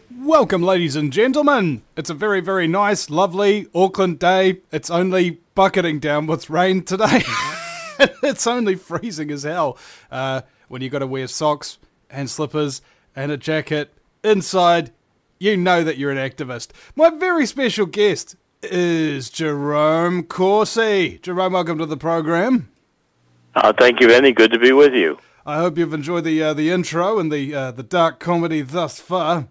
Welcome, ladies and gentlemen. It's a very, very nice, lovely Auckland day. It's only bucketing down with rain today. It's only freezing as hell when you got to wear socks and slippers and a jacket inside. You know that you're an activist. My very special guest is Jerome Corsi. Jerome, welcome to the program. Thank you, Benny. Good to be with you. I hope you've enjoyed the intro and the dark comedy thus far.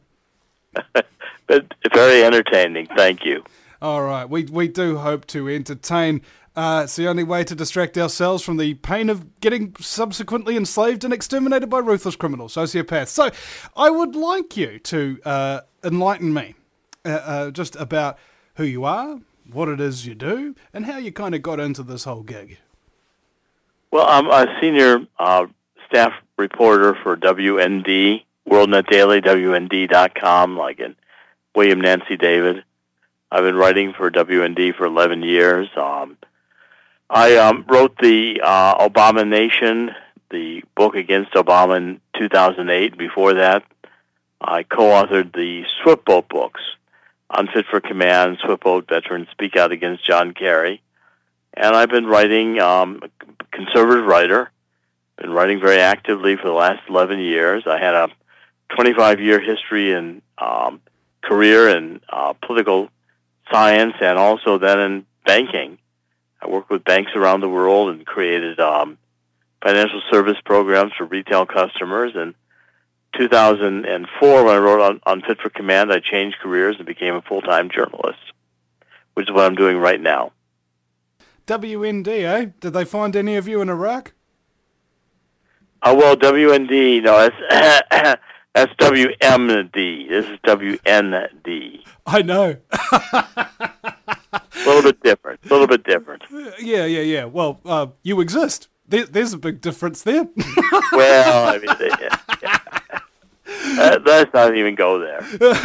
But very entertaining. Thank you. All right. We do hope to entertain. It's the only way to distract ourselves from the pain of getting subsequently enslaved and exterminated by ruthless criminals, sociopaths. So I would like you to enlighten me just about who you are, what it is you do, and how you kind of got into this whole gig. Well, I'm a senior staff reporter for WND, WorldNet Daily, WND.com, like in William Nancy David. I've been writing for WND for 11 years. I wrote the Obama Nation, the book against Obama in 2008. Before that, I co-authored the Swiftboat books, Unfit for Command, Swiftboat Veterans Speak Out Against John Kerry. And I've been writing, conservative writer, been writing very actively for the last 11 years. I had a 25-year history in career in political science and also then in banking. I worked with banks around the world and created financial service programs for retail customers. In 2004, when I wrote on Fit for Command, I changed careers and became a full-time journalist, which is what I'm doing right now. WND, eh? Did they find any of you in Iraq? Well, WND, no, that's WMD. This is WND. I know. A little bit different. Yeah. Well, you exist. There's a big difference there. Well, I mean, let's not even go there.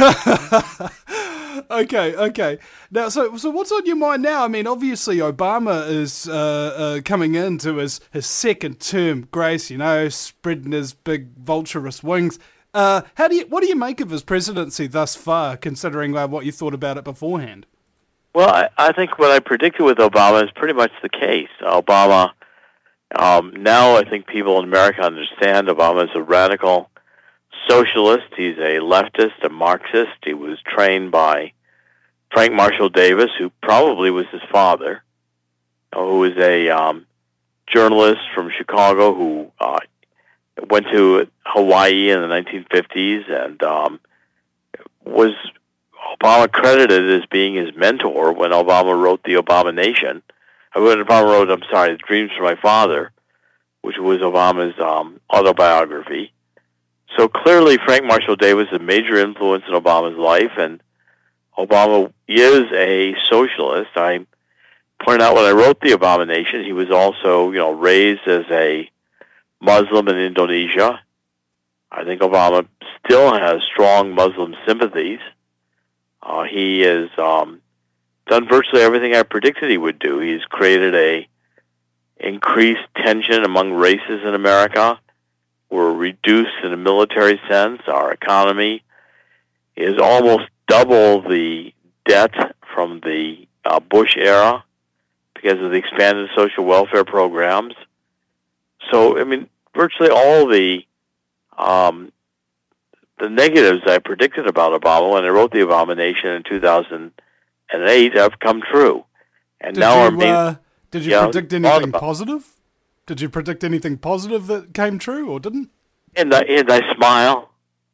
Okay. Now, so what's on your mind now? I mean, obviously, Obama is coming into his second term grace, spreading his big vulturous wings. What do you make of his presidency thus far, considering what you thought about it beforehand? Well, I think what I predicted with Obama is pretty much the case. Obama, now I think people in America understand Obama is a radical socialist. He's a leftist, a Marxist. He was trained by Frank Marshall Davis, who probably was his father, who was a journalist from Chicago who went to Hawaii in the 1950s and was Obama credited as being his mentor when Obama wrote the Obama Nation. The Dreams for My Father, which was Obama's autobiography. So clearly Frank Marshall Davis is a major influence in Obama's life, and Obama is a socialist. I pointed out when I wrote the Obama Nation, he was also, raised as a Muslim in Indonesia. I think Obama still has strong Muslim sympathies. He has done virtually everything I predicted he would do. He's created a increased tension among races in America. We're reduced in a military sense. Our economy is almost double the debt from the Bush era because of the expanded social welfare programs. So, I mean, virtually all the negatives I predicted about Obama when I wrote the Obama Nation in 2008 have come true. And did you predict anything positive? Did you predict anything positive that came true or didn't? And I smile.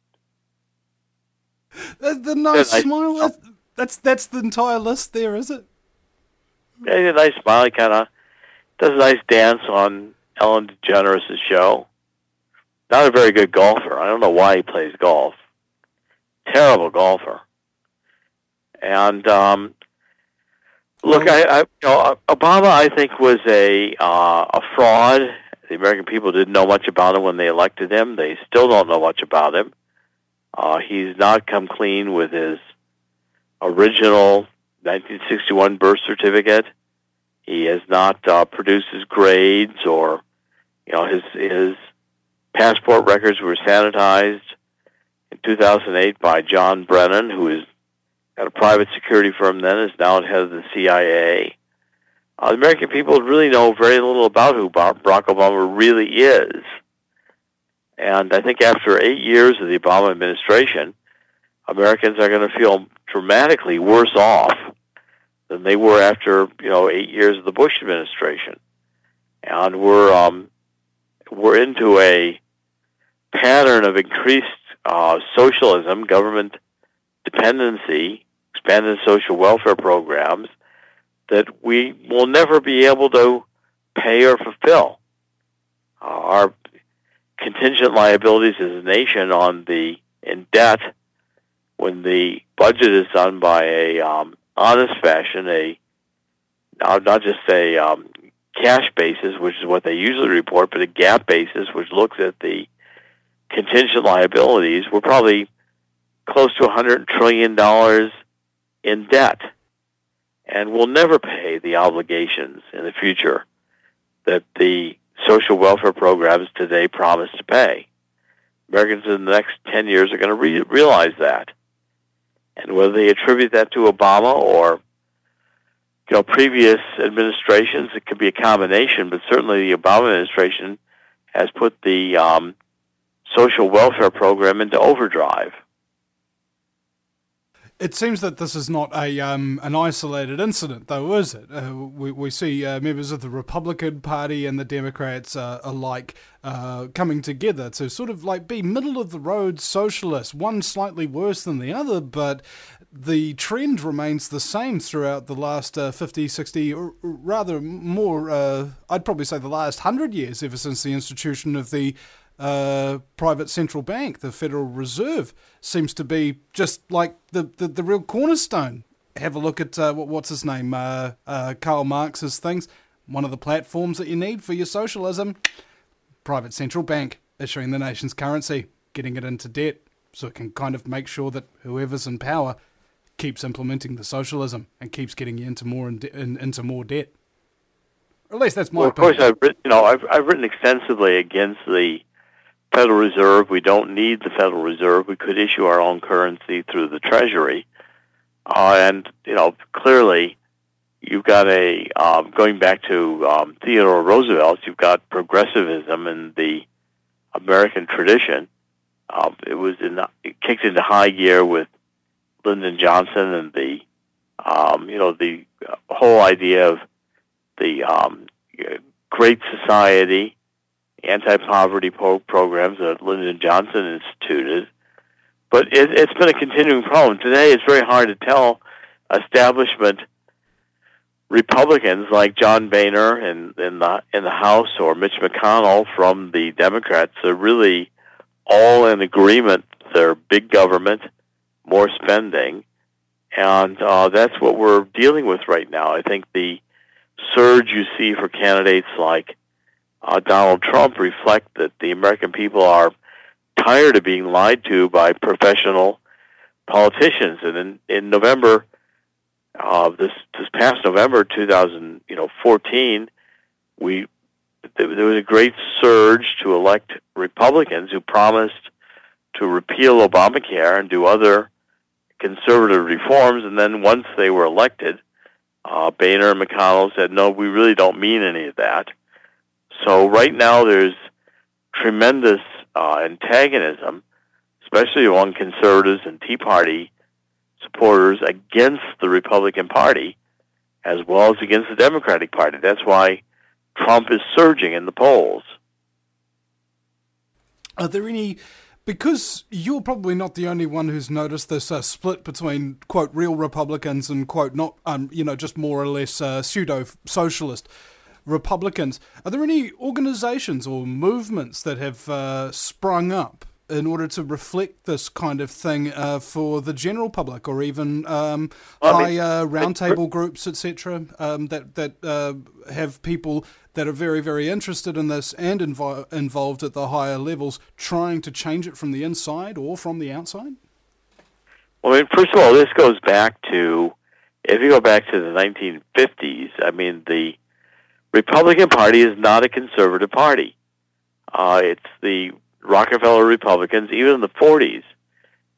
The nice smile. That's the entire list there, is it? And a nice smile. He kind of does a nice dance on Ellen DeGeneres' show. Not a very good golfer. I don't know why he plays golf. Terrible golfer. And look, Obama, I think, was a fraud. The American people didn't know much about him when they elected him. They still don't know much about him. He's not come clean with his original 1961 birth certificate. He has not produced his grades or, his passport records were sanitized. in 2008 by John Brennan, who is at a private security firm then, is now head of the CIA. The American people really know very little about who Barack Obama really is. And I think after 8 years of the Obama administration, Americans are going to feel dramatically worse off than they were after 8 years of the Bush administration. And we're into a pattern of increased socialism, government dependency, expanded social welfare programs that we will never be able to pay or fulfill. Our contingent liabilities as a nation in debt, when the budget is done by a honest fashion, not just a cash basis, which is what they usually report, but a GAAP basis, which looks at the contingent liabilities, we're probably close to $100 trillion in debt. And we'll never pay the obligations in the future that the social welfare programs today promise to pay. Americans in the next 10 years are going to realize that. And whether they attribute that to Obama or previous administrations, it could be a combination, but certainly the Obama administration has put the social welfare program into overdrive. It seems that this is not an isolated incident, though, is it? We see members of the Republican Party and the Democrats alike coming together to sort of like be middle-of-the-road socialists, one slightly worse than the other, but the trend remains the same throughout the last 50, 60, or rather more, I'd probably say the last 100 years, ever since the institution of the private central bank. The Federal Reserve seems to be just like the real cornerstone. Have a look at what's his name, Karl Marx's things. One of the platforms that you need for your socialism, private central bank issuing the nation's currency, getting it into debt, so it can kind of make sure that whoever's in power keeps implementing the socialism and keeps getting you into more into more debt. Or at least that's my opinion. Of course, I've written extensively against the Federal Reserve. We don't need the Federal Reserve. We could issue our own currency through the Treasury. And clearly, you've got going back to Theodore Roosevelt, you've got progressivism in the American tradition. It kicked into high gear with Lyndon Johnson and the whole idea of the Great Society, anti-poverty programs that Lyndon Johnson instituted. But it's been a continuing problem. Today, it's very hard to tell establishment Republicans like John Boehner in the House or Mitch McConnell from the Democrats are really all in agreement. They're big government, more spending, and that's what we're dealing with right now. I think the surge you see for candidates like Donald Trump reflect that the American people are tired of being lied to by professional politicians. And in November, this past November 2014, there was a great surge to elect Republicans who promised to repeal Obamacare and do other conservative reforms. And then once they were elected, Boehner and McConnell said, no, we really don't mean any of that. So right now there's tremendous antagonism, especially among conservatives and Tea Party supporters, against the Republican Party as well as against the Democratic Party. That's why Trump is surging in the polls. Are there any... Because you're probably not the only one who's noticed this split between, quote, real Republicans and, quote, not, just more or less pseudo-socialist Republicans. Are there any organizations or movements that have sprung up in order to reflect this kind of thing for the general public, or even roundtable groups, etc., that have people that are very, very interested in this and involved at the higher levels, trying to change it from the inside or from the outside? Well, first of all, this goes back to, if you go back to the 1950s, the Republican Party is not a conservative party. It's the Rockefeller Republicans, even in the 40s,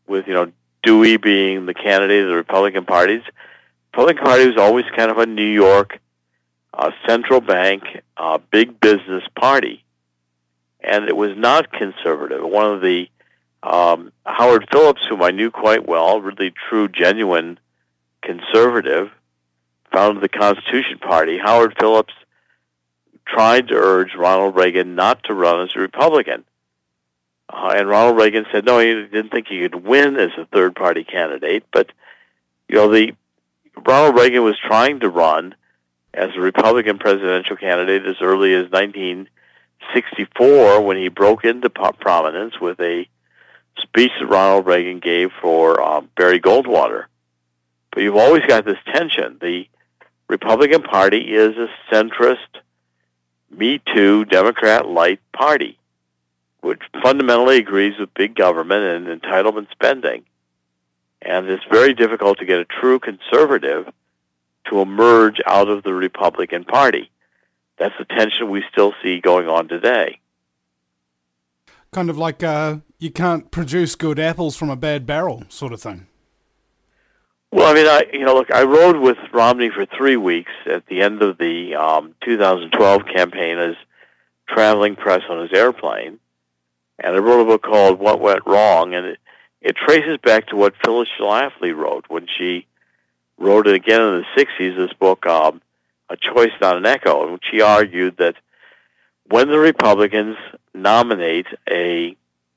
with Dewey being the candidate of the Republican parties. Republican Party was always kind of a New York central bank, big business party, and it was not conservative. One of the Howard Phillips, whom I knew quite well, really true, genuine conservative, founded the Constitution Party. Howard Phillips tried to urge Ronald Reagan not to run as a Republican. And Ronald Reagan said no, he didn't think he could win as a third-party candidate. But, Ronald Reagan was trying to run as a Republican presidential candidate as early as 1964 when he broke into prominence with a speech that Ronald Reagan gave for Barry Goldwater. But you've always got this tension. The Republican Party is a centrist, Me Too, Democrat-light party, which fundamentally agrees with big government and entitlement spending. And it's very difficult to get a true conservative to emerge out of the Republican Party. That's the tension we still see going on today. Kind of like you can't produce good apples from a bad barrel sort of thing. Well, I mean, I rode with Romney for 3 weeks at the end of the 2012 campaign as traveling press on his airplane. And I wrote a book called What Went Wrong, and it traces back to what Phyllis Schlafly wrote when she wrote it again in the 60s, this book, A Choice Not an Echo, in which she argued that when the Republicans nominate a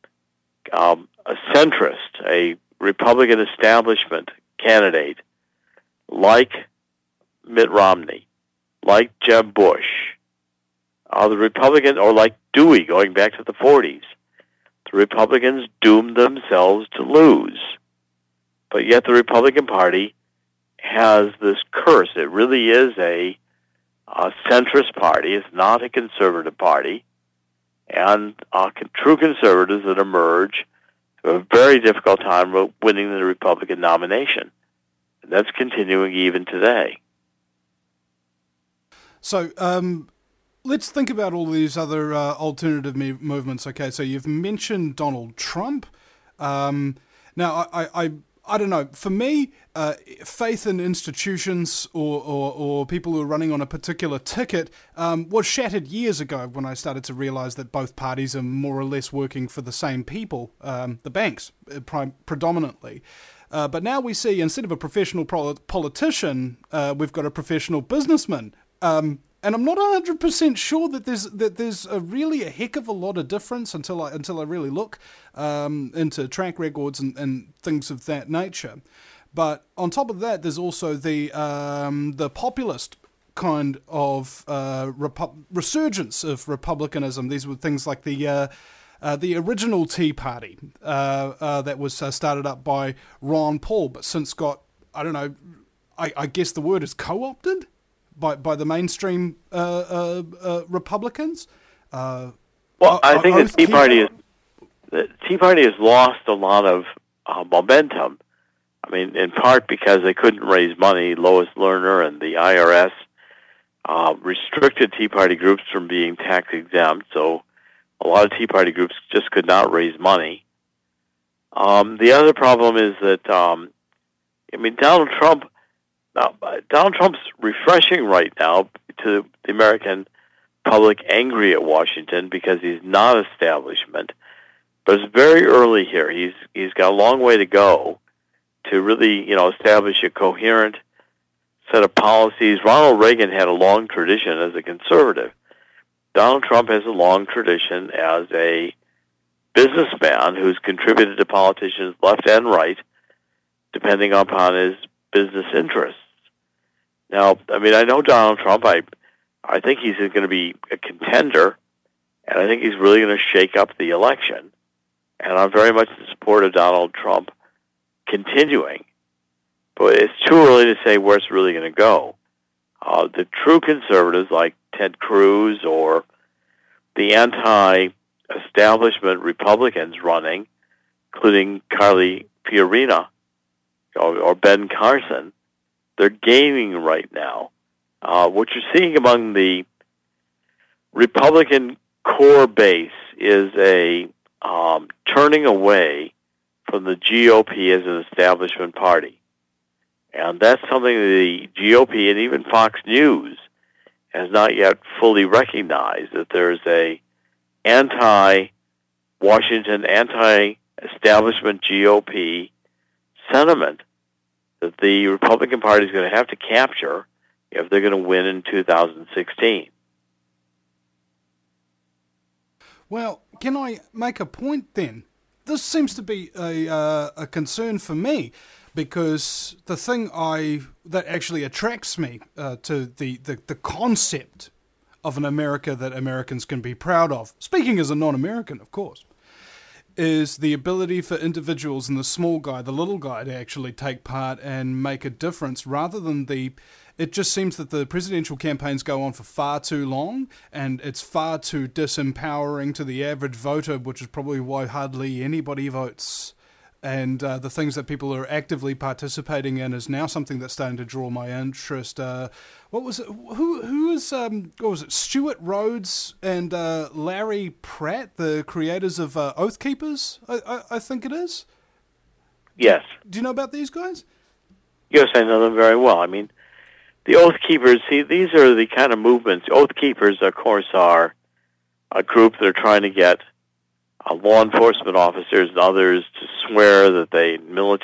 centrist, a Republican establishment candidate like Mitt Romney, like Jeb Bush, the Republican, or like Dewey going back to the 40s, the Republicans doomed themselves to lose. But yet the Republican Party has this curse. It really is a centrist party. It's not a conservative party. And true conservatives that emerge have a very difficult time winning the Republican nomination. And that's continuing even today. So let's think about all these other alternative movements. Okay, so you've mentioned Donald Trump. Now, I don't know. For me, faith in institutions or people who are running on a particular ticket was shattered years ago when I started to realize that both parties are more or less working for the same people, the banks predominantly. But now we see, instead of a professional politician, we've got a professional businessman. And I'm not 100% sure that there's really a heck of a lot of difference until I really look into track records and things of that nature. But on top of that, there's also the populist kind of resurgence of republicanism. These were things like the original Tea Party that was started up by Ron Paul, but since got, I don't know, I guess the word is co-opted by the mainstream Republicans. Well, I think the Tea Party has lost a lot of momentum. I mean, in part because they couldn't raise money. Lois Lerner and the IRS restricted Tea Party groups from being tax exempt, so a lot of Tea Party groups just could not raise money. The other problem is that, Donald Trump's refreshing right now to the American public, angry at Washington because he's not establishment. But it's very early here. He's got a long way to go to really, establish a coherent set of policies. Ronald Reagan had a long tradition as a conservative. Donald Trump has a long tradition as a businessman who's contributed to politicians left and right, depending upon his business interests. Now, I know Donald Trump. I think he's going to be a contender, and I think he's really going to shake up the election. And I'm very much in support of Donald Trump continuing. But it's too early to say where it's really going to go. The true conservatives like Ted Cruz or the anti-establishment Republicans running, including Carly Fiorina or Ben Carson, they're gaining right now. What you're seeing among the Republican core base is a turning away from the GOP as an establishment party. And that's something the GOP and even Fox News has not yet fully recognized, that there's a anti-Washington, anti-establishment GOP sentiment that the Republican Party is going to have to capture if they're going to win in 2016. Well, can I make a point then? This seems to be a concern for me, because the thing that actually attracts me to the concept of an America that Americans can be proud of, speaking as a non-American, of course, is the ability for individuals and the small guy, the little guy, to actually take part and make a difference, rather than it just seems that the presidential campaigns go on for far too long, and it's far too disempowering to the average voter, which is probably why hardly anybody votes. And the things that people are actively participating in is now something that's starting to draw my interest. What was it? Who is? What was it? Stuart Rhodes and Larry Pratt, the creators of Oath Keepers, I think it is. Yes. Do you know about these guys? Yes, I know them very well. I mean, the Oath Keepers. See, these are the kind of movements. Oath Keepers, of course, are a group that are trying to get law enforcement officers and others to swear that they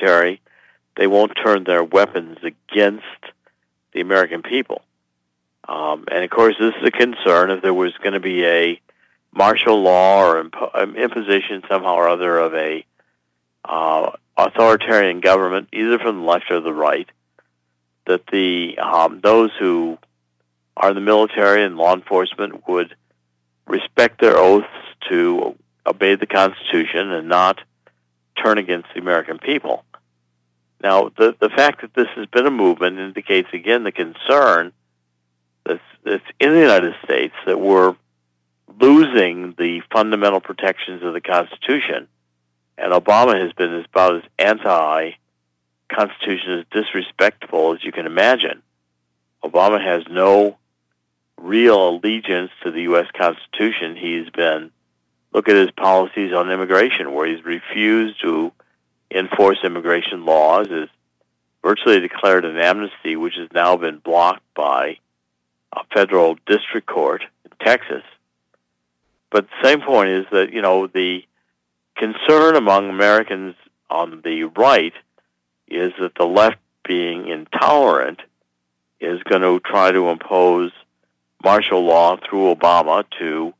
won't turn their weapons against the American people. And of course, this is a concern if there was going to be a martial law or imposition somehow or other of a authoritarian government, either from the left or the right, that those who are in the military and law enforcement would respect their oaths to obey the Constitution and not turn against the American people. Now, the fact that this has been a movement indicates, again, the concern that's in the United States that we're losing the fundamental protections of the Constitution. And Obama has been about as anti-Constitution, as disrespectful as you can imagine. Obama has no real allegiance to the U.S. Constitution. Look at his policies on immigration, where he's refused to enforce immigration laws, has virtually declared an amnesty, which has now been blocked by a federal district court in Texas. But the same point is that, the concern among Americans on the right is that the left, being intolerant, is going to try to impose martial law through Obama to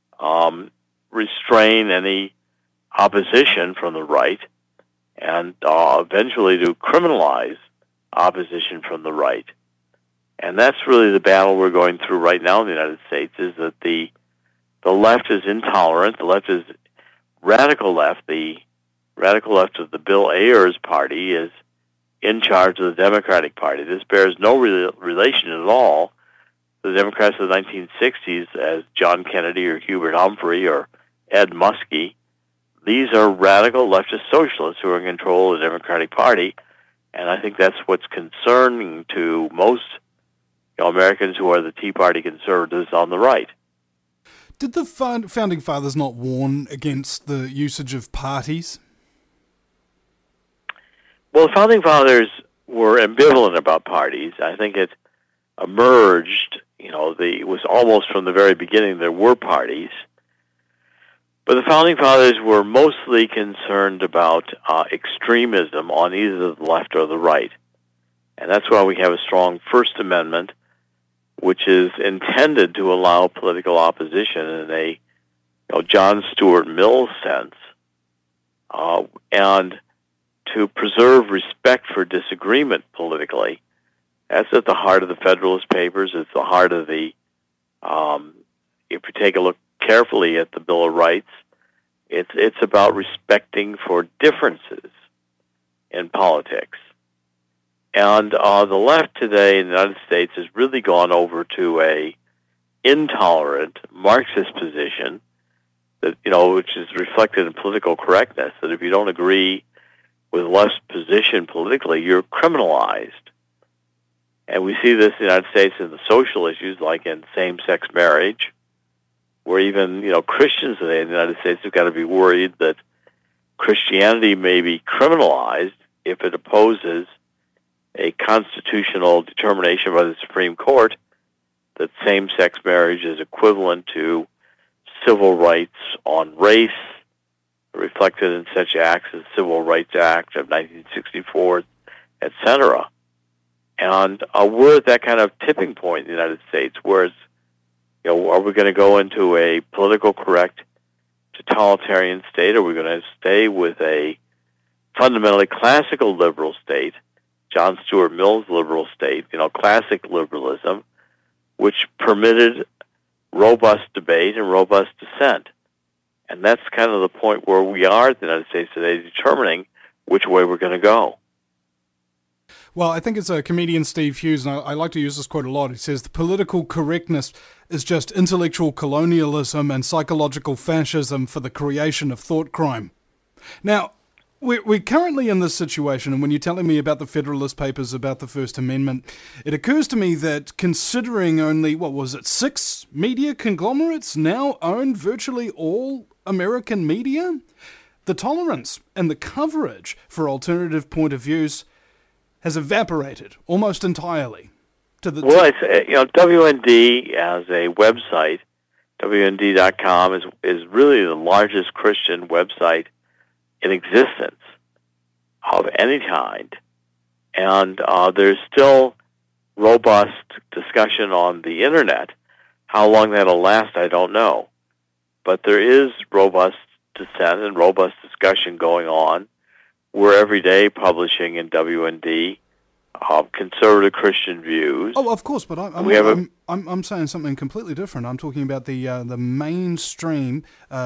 restrain any opposition from the right, and eventually to criminalize opposition from the right. And that's really the battle we're going through right now in the United States, is that the left is intolerant. The left is radical left. The radical left of the Bill Ayers party is in charge of the Democratic Party. This bears no relation at all to the Democrats of the 1960s as John Kennedy or Hubert Humphrey or Ed Muskie. These are radical leftist socialists who are in control of the Democratic Party, and I think that's what's concerning to most Americans who are the Tea Party conservatives on the right. Did the Founding Fathers not warn against the usage of parties? Well, the Founding Fathers were ambivalent about parties. I think it emerged, it was almost from the very beginning there were parties. But the Founding Fathers were mostly concerned about extremism on either the left or the right. And that's why we have a strong First Amendment, which is intended to allow political opposition in a John Stuart Mill sense, and to preserve respect for disagreement politically. That's at the heart of the Federalist Papers. It's the heart of if you take a look carefully at the Bill of Rights, it's about respecting for differences in politics. And the left today in the United States has really gone over to a intolerant Marxist position that, which is reflected in political correctness, that if you don't agree with left's position politically, you're criminalized. And we see this in the United States in the social issues, like in same-sex marriage, where even, Christians today in the United States have got to be worried that Christianity may be criminalized if it opposes a constitutional determination by the Supreme Court that same-sex marriage is equivalent to civil rights on race, reflected in such acts as the Civil Rights Act of 1964, etc. And we're at that kind of tipping point in the United States, where it's, are we going to go into a political correct totalitarian state, or are we going to stay with a fundamentally classical liberal state, John Stuart Mill's liberal state, classic liberalism, which permitted robust debate and robust dissent? And that's kind of the point where we are at the United States today, determining which way we're going to go. Well, I think it's a comedian, Steve Hughes, and I like to use this quote a lot. He says, the political correctness is just intellectual colonialism and psychological fascism for the creation of thought crime. Now, we're currently in this situation, and when you're telling me about the Federalist Papers, about the First Amendment, it occurs to me that considering only, 6 media conglomerates now own virtually all American media, the tolerance and the coverage for alternative point of views has evaporated almost entirely. WND as a website, WND.com, is really the largest Christian website in existence of any kind. And there's still robust discussion on the Internet. How long that'll last, I don't know. But there is robust dissent and robust discussion going on. We're every day publishing in WND conservative Christian views. Oh, of course, but I'm saying something completely different. I'm talking about the mainstream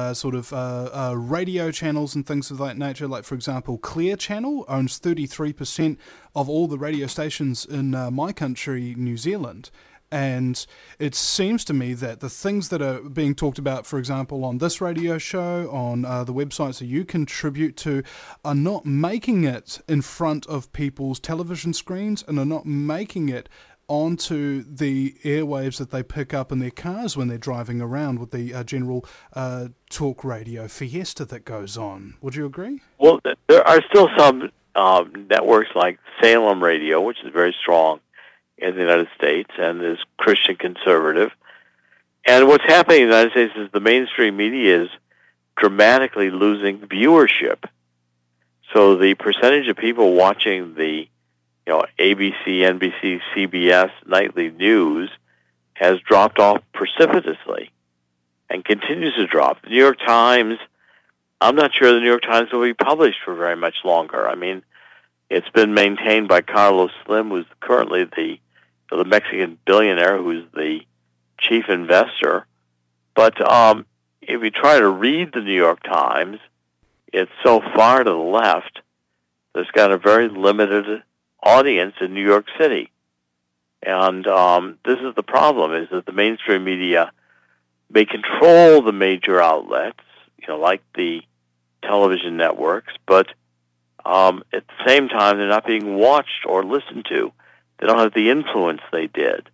radio channels and things of that nature. Like, for example, Clear Channel owns 33% of all the radio stations in my country, New Zealand. And it seems to me that the things that are being talked about, for example, on this radio show, on the websites that you contribute to, are not making it in front of people's television screens and are not making it onto the airwaves that they pick up in their cars when they're driving around with the general talk radio fiesta that goes on. Would you agree? Well, there are still some networks like Salem Radio, which is very strong in the United States and is Christian conservative. And what's happening in the United States is the mainstream media is dramatically losing viewership. So the percentage of people watching the ABC, NBC, CBS nightly news has dropped off precipitously and continues to drop. The New York Times, I'm not sure the New York Times will be published for very much longer. I mean, it's been maintained by Carlos Slim, who's currently the Mexican billionaire who's the chief investor. But if you try to read the New York Times, it's so far to the left that it's got a very limited audience in New York City. And this is the problem, is that the mainstream media may control the major outlets, like the television networks, but at the same time, they're not being watched or listened to. They don't have the influence they did.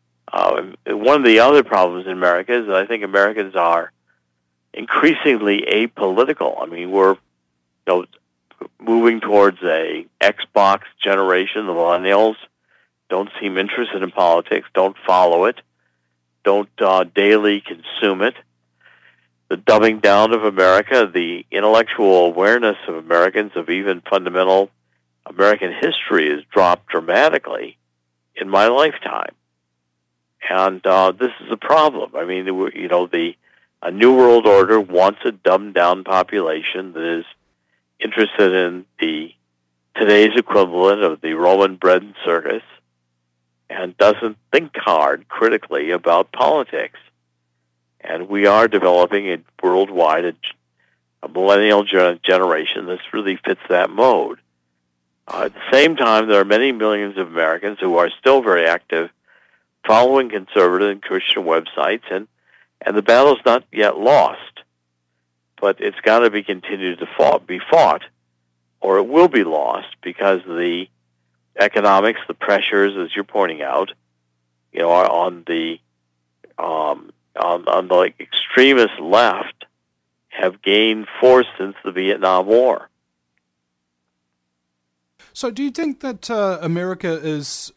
One of the other problems in America is that I think Americans are increasingly apolitical. I mean, we're moving towards a Xbox generation. The millennials don't seem interested in politics, don't follow it, don't daily consume it. The dumbing down of America, the intellectual awareness of Americans of even fundamental American history has dropped dramatically in my lifetime. And this is a problem. I mean, a New World Order wants a dumbed-down population that is interested in today's equivalent of the Roman bread and circus and doesn't think hard critically about politics. And we are developing a millennial generation that really fits that mode. At the same time, there are many millions of Americans who are still very active following conservative and Christian websites, and the battle's not yet lost. But it's got to be continued to be fought, or it will be lost, because the economics, the pressures, as you're pointing out, are on the extremist left have gained force since the Vietnam War. So do you think that America is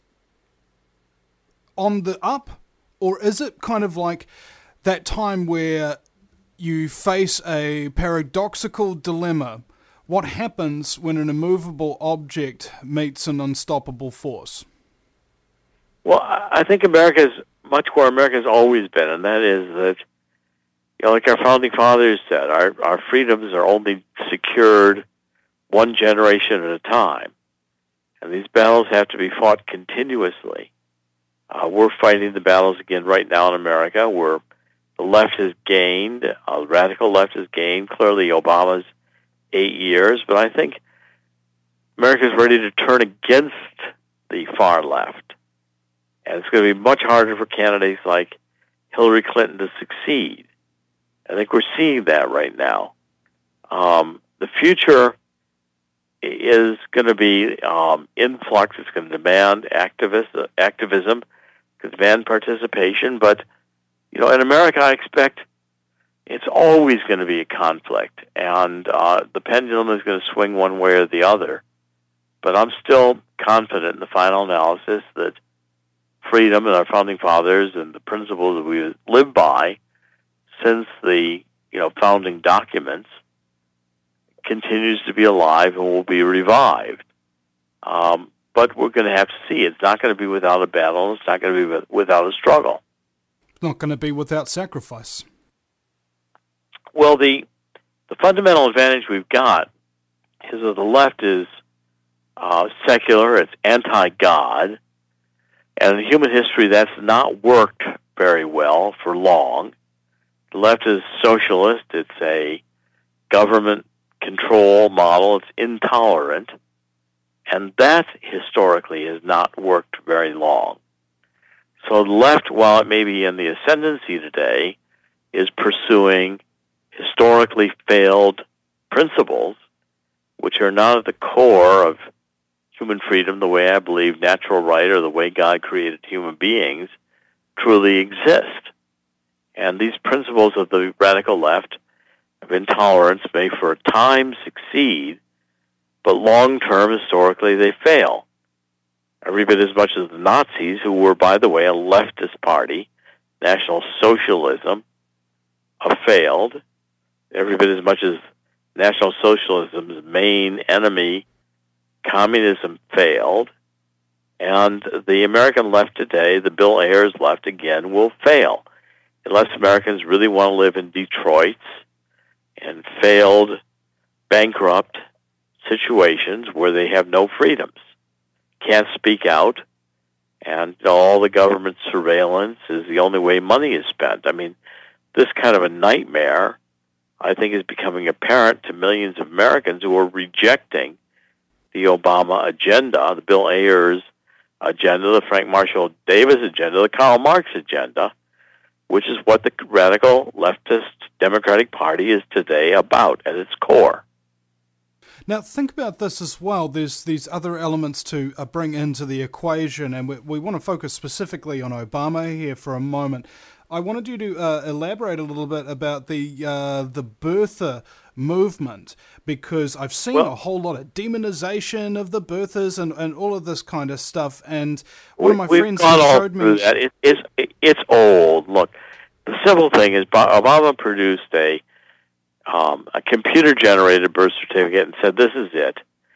on the up, or is it kind of like that time where you face a paradoxical dilemma? What happens when an immovable object meets an unstoppable force? Well, I think America is much where America has always been, and that is that, like our founding fathers said, our freedoms are only secured one generation at a time, and these battles have to be fought continuously. We're fighting the battles again right now in America, where the left has gained, the radical left has gained, clearly Obama's 8 years, but I think America's ready to turn against the far left. And it's going to be much harder for candidates like Hillary Clinton to succeed. I think we're seeing that right now. The future is going to be in flux. It's going to demand activism, it's going to demand participation. But, in America, I expect it's always going to be a conflict. And the pendulum is going to swing one way or the other. But I'm still confident in the final analysis that freedom and our founding fathers and the principles that we live by since the founding documents continues to be alive and will be revived. But we're going to have to see. It's not going to be without a battle. It's not going to be without a struggle. It's not going to be without sacrifice. Well, the fundamental advantage we've got is that the left is secular. It's anti-God. And in human history, that's not worked very well for long. The left is socialist. It's a government control model. It's intolerant. And that, historically, has not worked very long. So the left, while it may be in the ascendancy today, is pursuing historically failed principles, which are not at the core of human freedom the way I believe natural right or the way God created human beings truly exist. And these principles of the radical left of intolerance may for a time succeed, but long-term, historically, they fail. Every bit as much as the Nazis, who were, by the way, a leftist party, National Socialism, failed. Every bit as much as National Socialism's main enemy, communism, failed. And the American left today, the Bill Ayers left again, will fail. Unless Americans really want to live in Detroit's and failed, bankrupt situations where they have no freedoms, can't speak out, and all the government surveillance is the only way money is spent. I mean, this kind of a nightmare, I think, is becoming apparent to millions of Americans who are rejecting the Obama agenda, the Bill Ayers agenda, the Frank Marshall Davis agenda, the Karl Marx agenda, which is what the radical leftist Democratic Party is today about at its core. Now, think about this as well. There's these other elements to bring into the equation, and we want to focus specifically on Obama here for a moment. I wanted you to elaborate a little bit about the birther movement, because I've seen a whole lot of demonization of the birthers and all of this kind of stuff. And one of my friends showed me that. It's old. Look, the simple thing is Obama produced a computer-generated birth certificate and said, "This is it,"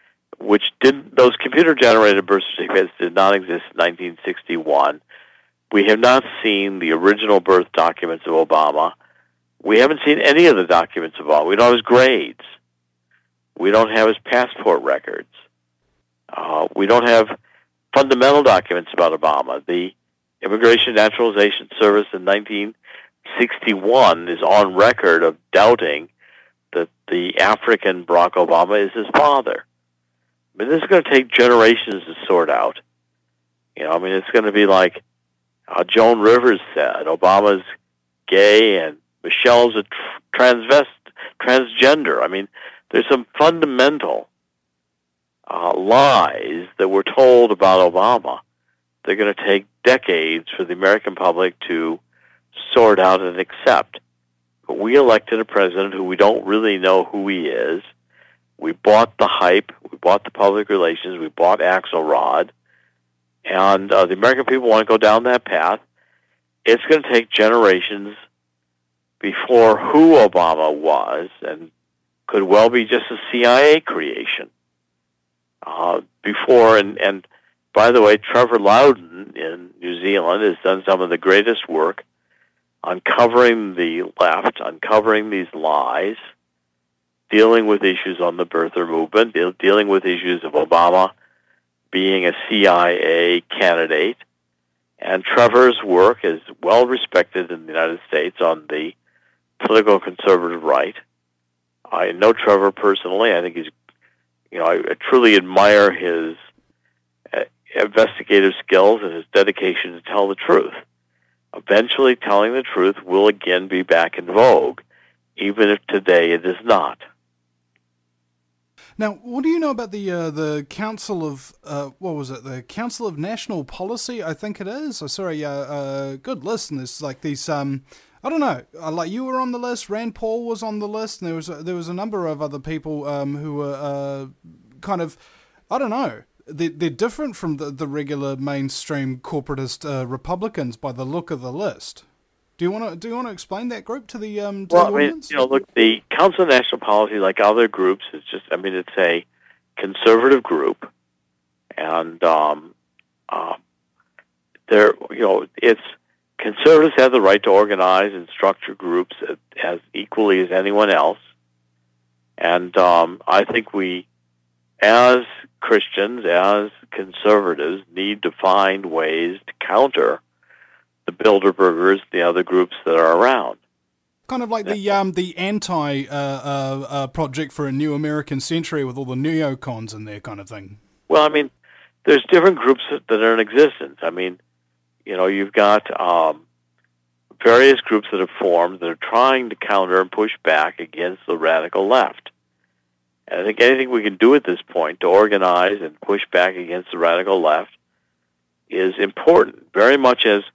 those computer-generated birth certificates did not exist in 1961. We have not seen the original birth documents of Obama. We haven't seen any of the documents of Obama. We don't have his grades. We don't have his passport records. We don't have fundamental documents about Obama. The Immigration Naturalization Service in 1961 is on record of doubting that the African Barack Obama is his father. I mean, this is going to take generations to sort out. It's going to be like Joan Rivers said, Obama's gay and Michelle's a transgender. I mean, there's some fundamental lies that were told about Obama. They're going to take decades for the American public to sort out and accept. but we elected a president who we don't really know who he is. We bought the hype, we bought the public relations, we bought Axelrod, and the American people want to go down that path. It's going to take generations before who Obama was, and could well be just a CIA creation. And by the way, Trevor Loudon in New Zealand has done some of the greatest work uncovering the left, uncovering these lies, dealing with issues on the birther movement, dealing with issues of Obama being a CIA candidate. And Trevor's work is well respected in the United States on the political conservative right. I know Trevor personally. I think I truly admire his investigative skills and his dedication to tell the truth. Eventually, telling the truth will again be back in vogue, even if today it is not. Now, what do you know about the Council of the Council of National Policy? I think it is. Good list. And there's like these I don't know. Like you were on the list, Rand Paul was on the list, and there was a number of other people who were kind of, I don't know. They're different from the regular mainstream corporatist Republicans by the look of the list. Do you want to explain that group to the audience? Look, the Council of National Policy, like other groups, is just, it's a conservative group, and it's conservatives have the right to organize and structure groups as equally as anyone else, and I think we, as Christians, as conservatives, need to find ways to counter the Bilderbergers, the other groups that are around. Kind of like the anti project for a new American century with all the neocons in there kind of thing. Well, there's different groups that are in existence. You've got various groups that have formed that are trying to counter and push back against the radical left. And I think anything we can do at this point to organize and push back against the radical left is important, very much as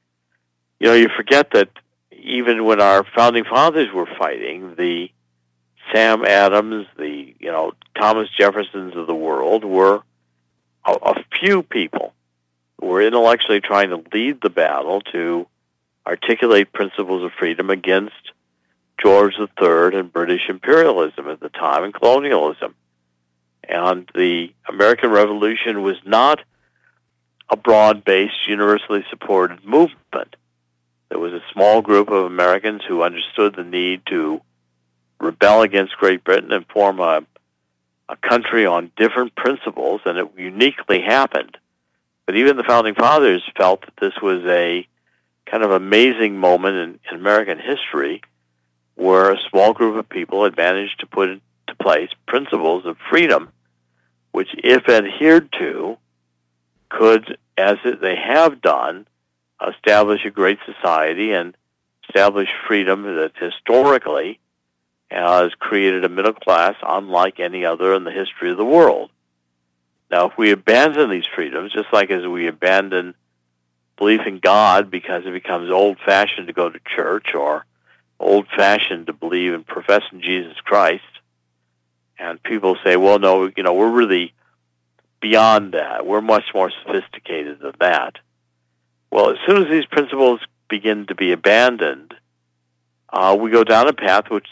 you forget that even when our founding fathers were fighting, the Sam Adams, the Thomas Jeffersons of the world were a few people who were intellectually trying to lead the battle to articulate principles of freedom against George III and British imperialism at the time and colonialism. And the American Revolution was not a broad-based, universally supported movement. There was a small group of Americans who understood the need to rebel against Great Britain and form a country on different principles, and it uniquely happened. But even the Founding Fathers felt that this was a kind of amazing moment in American history where a small group of people had managed to put into place principles of freedom, which, if adhered to, could, as they have done, establish a great society and establish freedom that historically has created a middle class unlike any other in the history of the world. Now, if we abandon these freedoms, just like as we abandon belief in God because it becomes old-fashioned to go to church or old-fashioned to believe and profess in Jesus Christ, and people say, well, no, we're really beyond that. We're much more sophisticated than that. Well, as soon as these principles begin to be abandoned, we go down a path which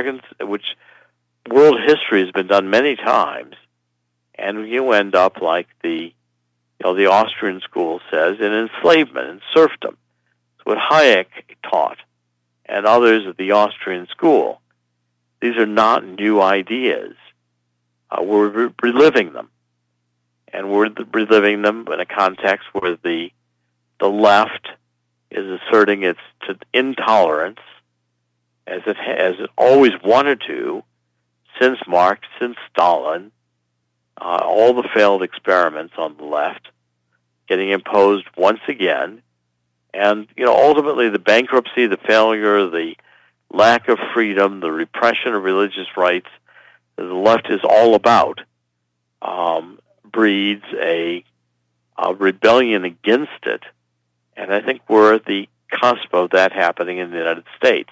world history has been done many times, and you end up like the Austrian school says, in enslavement and serfdom. It's what Hayek taught, and others of the Austrian school. These are not new ideas. We're reliving them, and we're reliving them in a context where the left is asserting its intolerance, as it always wanted to, since Marx, since Stalin, all the failed experiments on the left getting imposed once again, and ultimately the bankruptcy, the failure, the lack of freedom, the repression of religious rights that the left is all about breeds a rebellion against it. And I think we're at the cusp of that happening in the United States.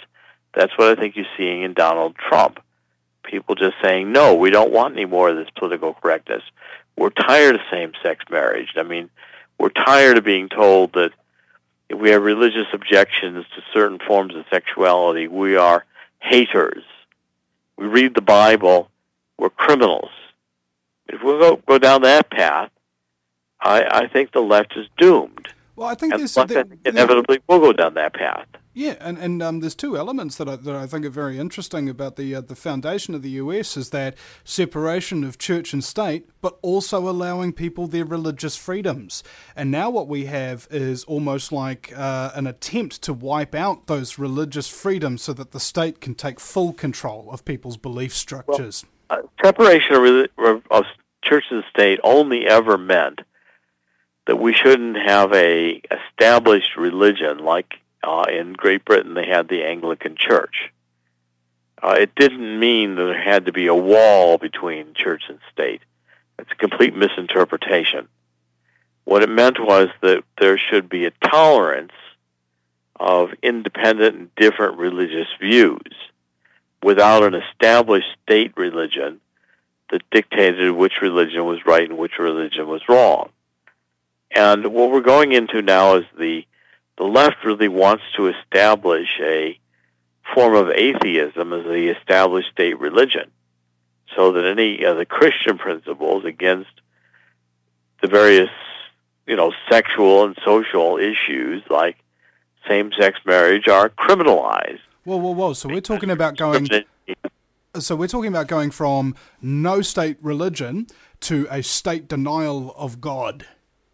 That's what I think you're seeing in Donald Trump. People just saying, no, we don't want any more of this political correctness. We're tired of same-sex marriage. I mean, we're tired of being told that if we have religious objections to certain forms of sexuality, we are haters. We read the Bible, we're criminals. If we go down that path, I think the left is doomed. Well, I think and there's the left inevitably will go down that path. Yeah, and there's two elements that I think are very interesting about the foundation of the US is that separation of church and state, but also allowing people their religious freedoms. And now what we have is almost like an attempt to wipe out those religious freedoms so that the state can take full control of people's belief structures. Well, separation of church and state only ever meant that we shouldn't have a established religion like in Great Britain they had the Anglican Church. It didn't mean that there had to be a wall between church and state. It's a complete misinterpretation. What it meant was that there should be a tolerance of independent and different religious views without an established state religion that dictated which religion was right and which religion was wrong. And what we're going into now is the left really wants to establish a form of atheism as the established state religion, so that any of the Christian principles against the various, sexual and social issues like same-sex marriage are criminalized. Whoa! So we're talking about going. So we're talking about going from no state religion to a state denial of God.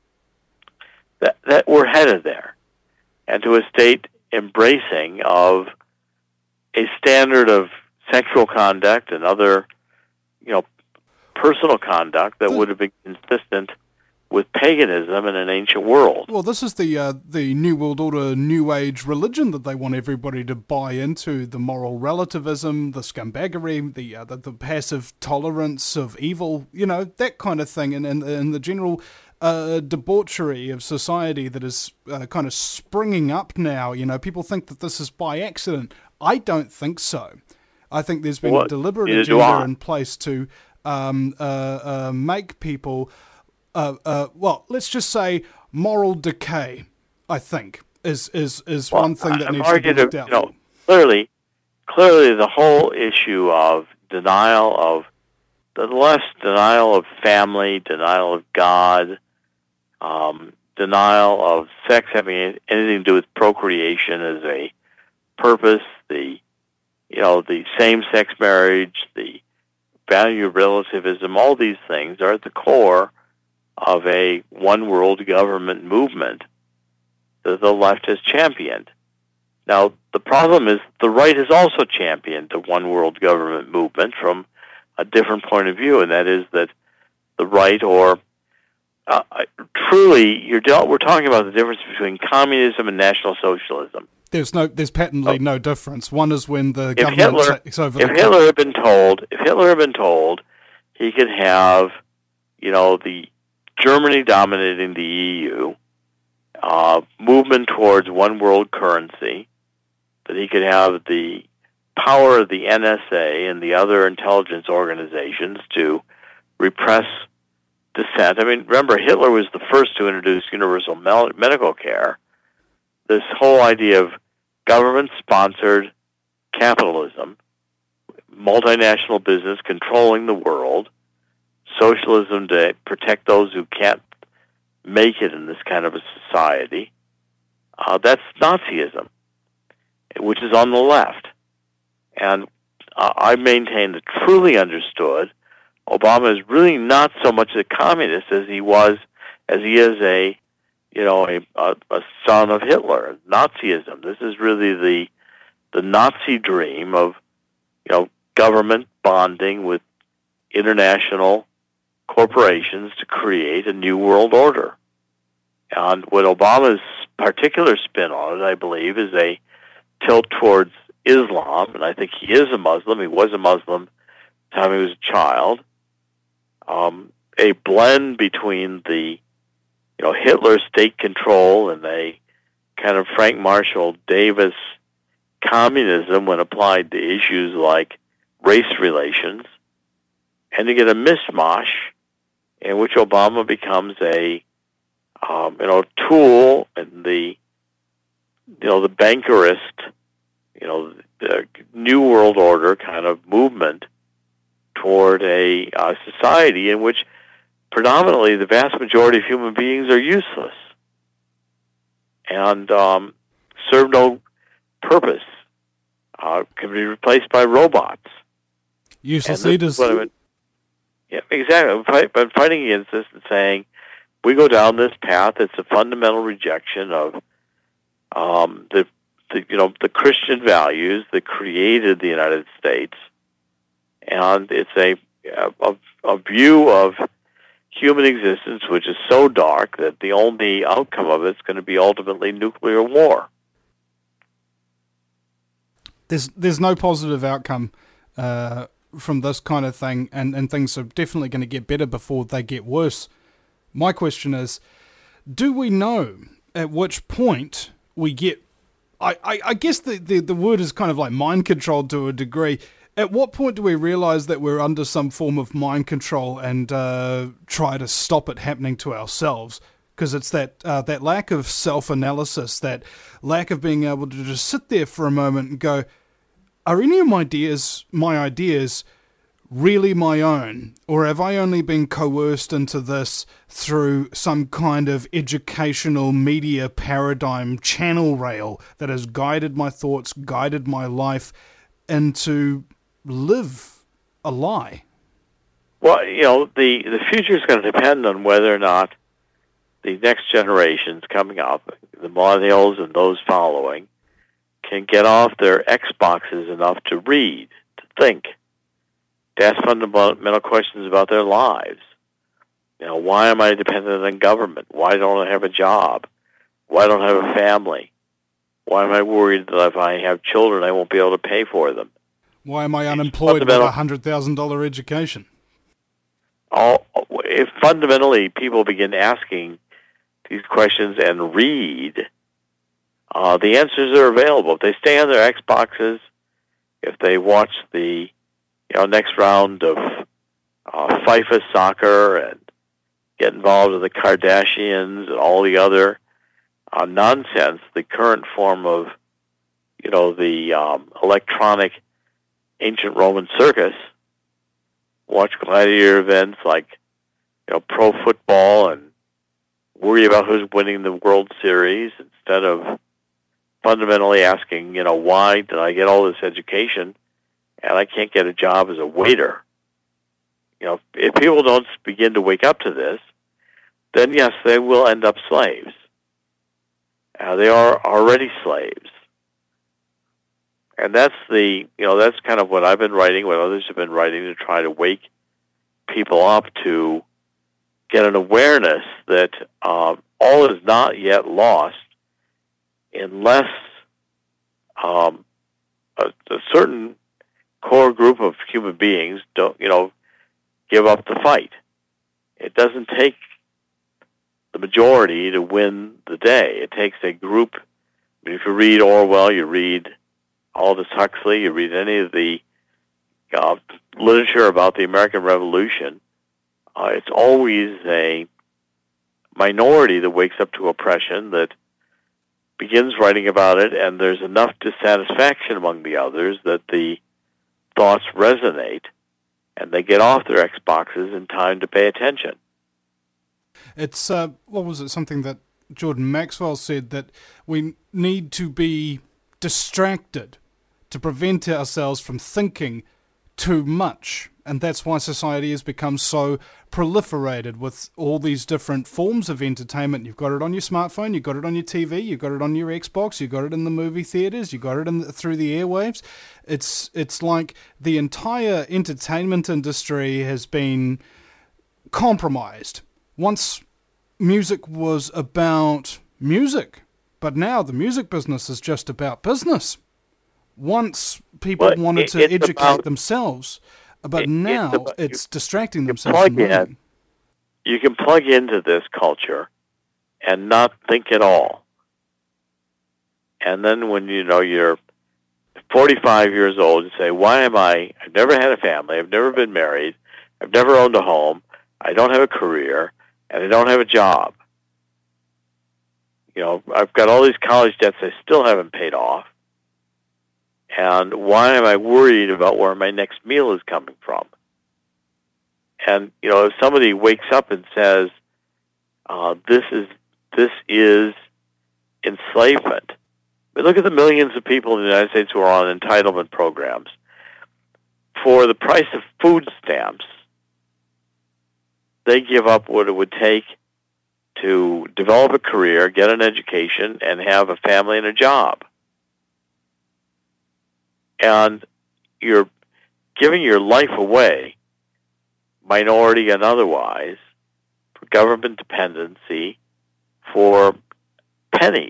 That we're headed there, and to a state embracing of a standard of sexual conduct and other, personal conduct that would have been consistent with paganism in an ancient world. Well, this is the New World Order, New Age religion that they want everybody to buy into, the moral relativism, the scumbaggery, the passive tolerance of evil, that kind of thing, and the general debauchery of society that is kind of springing up now. People think that this is by accident. I don't think so. I think there's been a deliberate agenda in place to make people, let's just say moral decay, I think, is one thing that needs to be looked out. Clearly the whole issue of denial of the left's denial of family, denial of God, denial of sex having anything to do with procreation as a purpose, the same-sex marriage, the value of relativism, all these things are at the core of a one-world government movement that the left has championed. Now, the problem is the right has also championed the one-world government movement from a different point of view, and that is that the right, or truly, we're talking about the difference between communism and National Socialism. There's patently no difference. One is when the government takes over. If Hitler had been told he could have, the Germany dominating the EU, movement towards one world currency, that he could have the power of the NSA and the other intelligence organizations to repress dissent. I mean, remember, Hitler was the first to introduce universal medical care. This whole idea of government-sponsored capitalism, multinational business controlling the world, socialism to protect those who can't make it in this kind of a society, that's Nazism, which is on the left. And I maintain that truly understood, Obama is really not so much a communist as he is a son of Hitler, Nazism. This is really the Nazi dream of, government bonding with international corporations to create a new world order. And what Obama's particular spin on it, I believe, is a tilt towards Islam, and I think he is a Muslim. He was a Muslim the time he was a child. A blend between the Hitler state control and a kind of Frank Marshall Davis communism when applied to issues like race relations, and you get a mishmash in which Obama becomes a tool in the bankerist, the New World Order kind of movement toward a society in which predominantly the vast majority of human beings are useless and serve no purpose, can be replaced by robots. Useless leaders. Yeah, exactly. I'm fighting against this and saying we go down this path. It's a fundamental rejection of the Christian values that created the United States, and it's a view of human existence which is so dark that the only outcome of it is going to be ultimately nuclear war. There's no positive outcome from this kind of thing, and things are definitely going to get better before they get worse. My question is, do we know at which point we get... I guess the word is kind of like mind control to a degree. At what point do we realize that we're under some form of mind control and try to stop it happening to ourselves? Because it's that lack of self-analysis, that lack of being able to just sit there for a moment and go, are any of my ideas really my own? Or have I only been coerced into this through some kind of educational media paradigm channel rail that has guided my thoughts, guided my life into live a lie? Well, the future is going to depend on whether or not the next generations coming up, the millennials and those following, can get off their Xboxes enough to read, to think, to ask fundamental questions about their lives. Why am I dependent on government? Why don't I have a job? Why don't I have a family? Why am I worried that if I have children, I won't be able to pay for them? Why am I unemployed with a $100,000 education? If fundamentally people begin asking these questions and read, the answers are available. If they stay on their Xboxes, if they watch the next round of FIFA soccer and get involved in the Kardashians and all the other nonsense, the current form of the electronic ancient Roman circus, watch gladiator events like pro football and worry about who's winning the World Series instead of fundamentally asking, why did I get all this education and I can't get a job as a waiter? If people don't begin to wake up to this, then yes, they will end up slaves. They are already slaves. And that's that's kind of what I've been writing, what others have been writing, to try to wake people up to get an awareness that all is not yet lost unless a certain core group of human beings don't, give up the fight. It doesn't take the majority to win the day. It takes a group. If you read Orwell, you read Aldous Huxley, you read any of the literature about the American Revolution, it's always a minority that wakes up to oppression, that begins writing about it, and there's enough dissatisfaction among the others that the thoughts resonate, and they get off their Xboxes in time to pay attention. It's, what was it, something that Jordan Maxwell said, that we need to be distracted to prevent ourselves from thinking too much. And that's why society has become so proliferated with all these different forms of entertainment. You've got it on your smartphone, you've got it on your TV, you've got it on your Xbox, you've got it in the movie theaters, you've got it through the airwaves. It's like the entire entertainment industry has been compromised. Once music was about music, but now the music business is just about business. Once people wanted to educate themselves, but now it's distracting themselves from learning. You can plug into this culture and not think at all. And then when you're 45 years old and say, I've never had a family, I've never been married, I've never owned a home, I don't have a career, and I don't have a job. I've got all these college debts I still haven't paid off. And why am I worried about where my next meal is coming from? And, if somebody wakes up and says, this is enslavement. Look at the millions of people in the United States who are on entitlement programs. For the price of food stamps, they give up what it would take to develop a career, get an education, and have a family and a job. And you're giving your life away, minority and otherwise, for government dependency for pennies.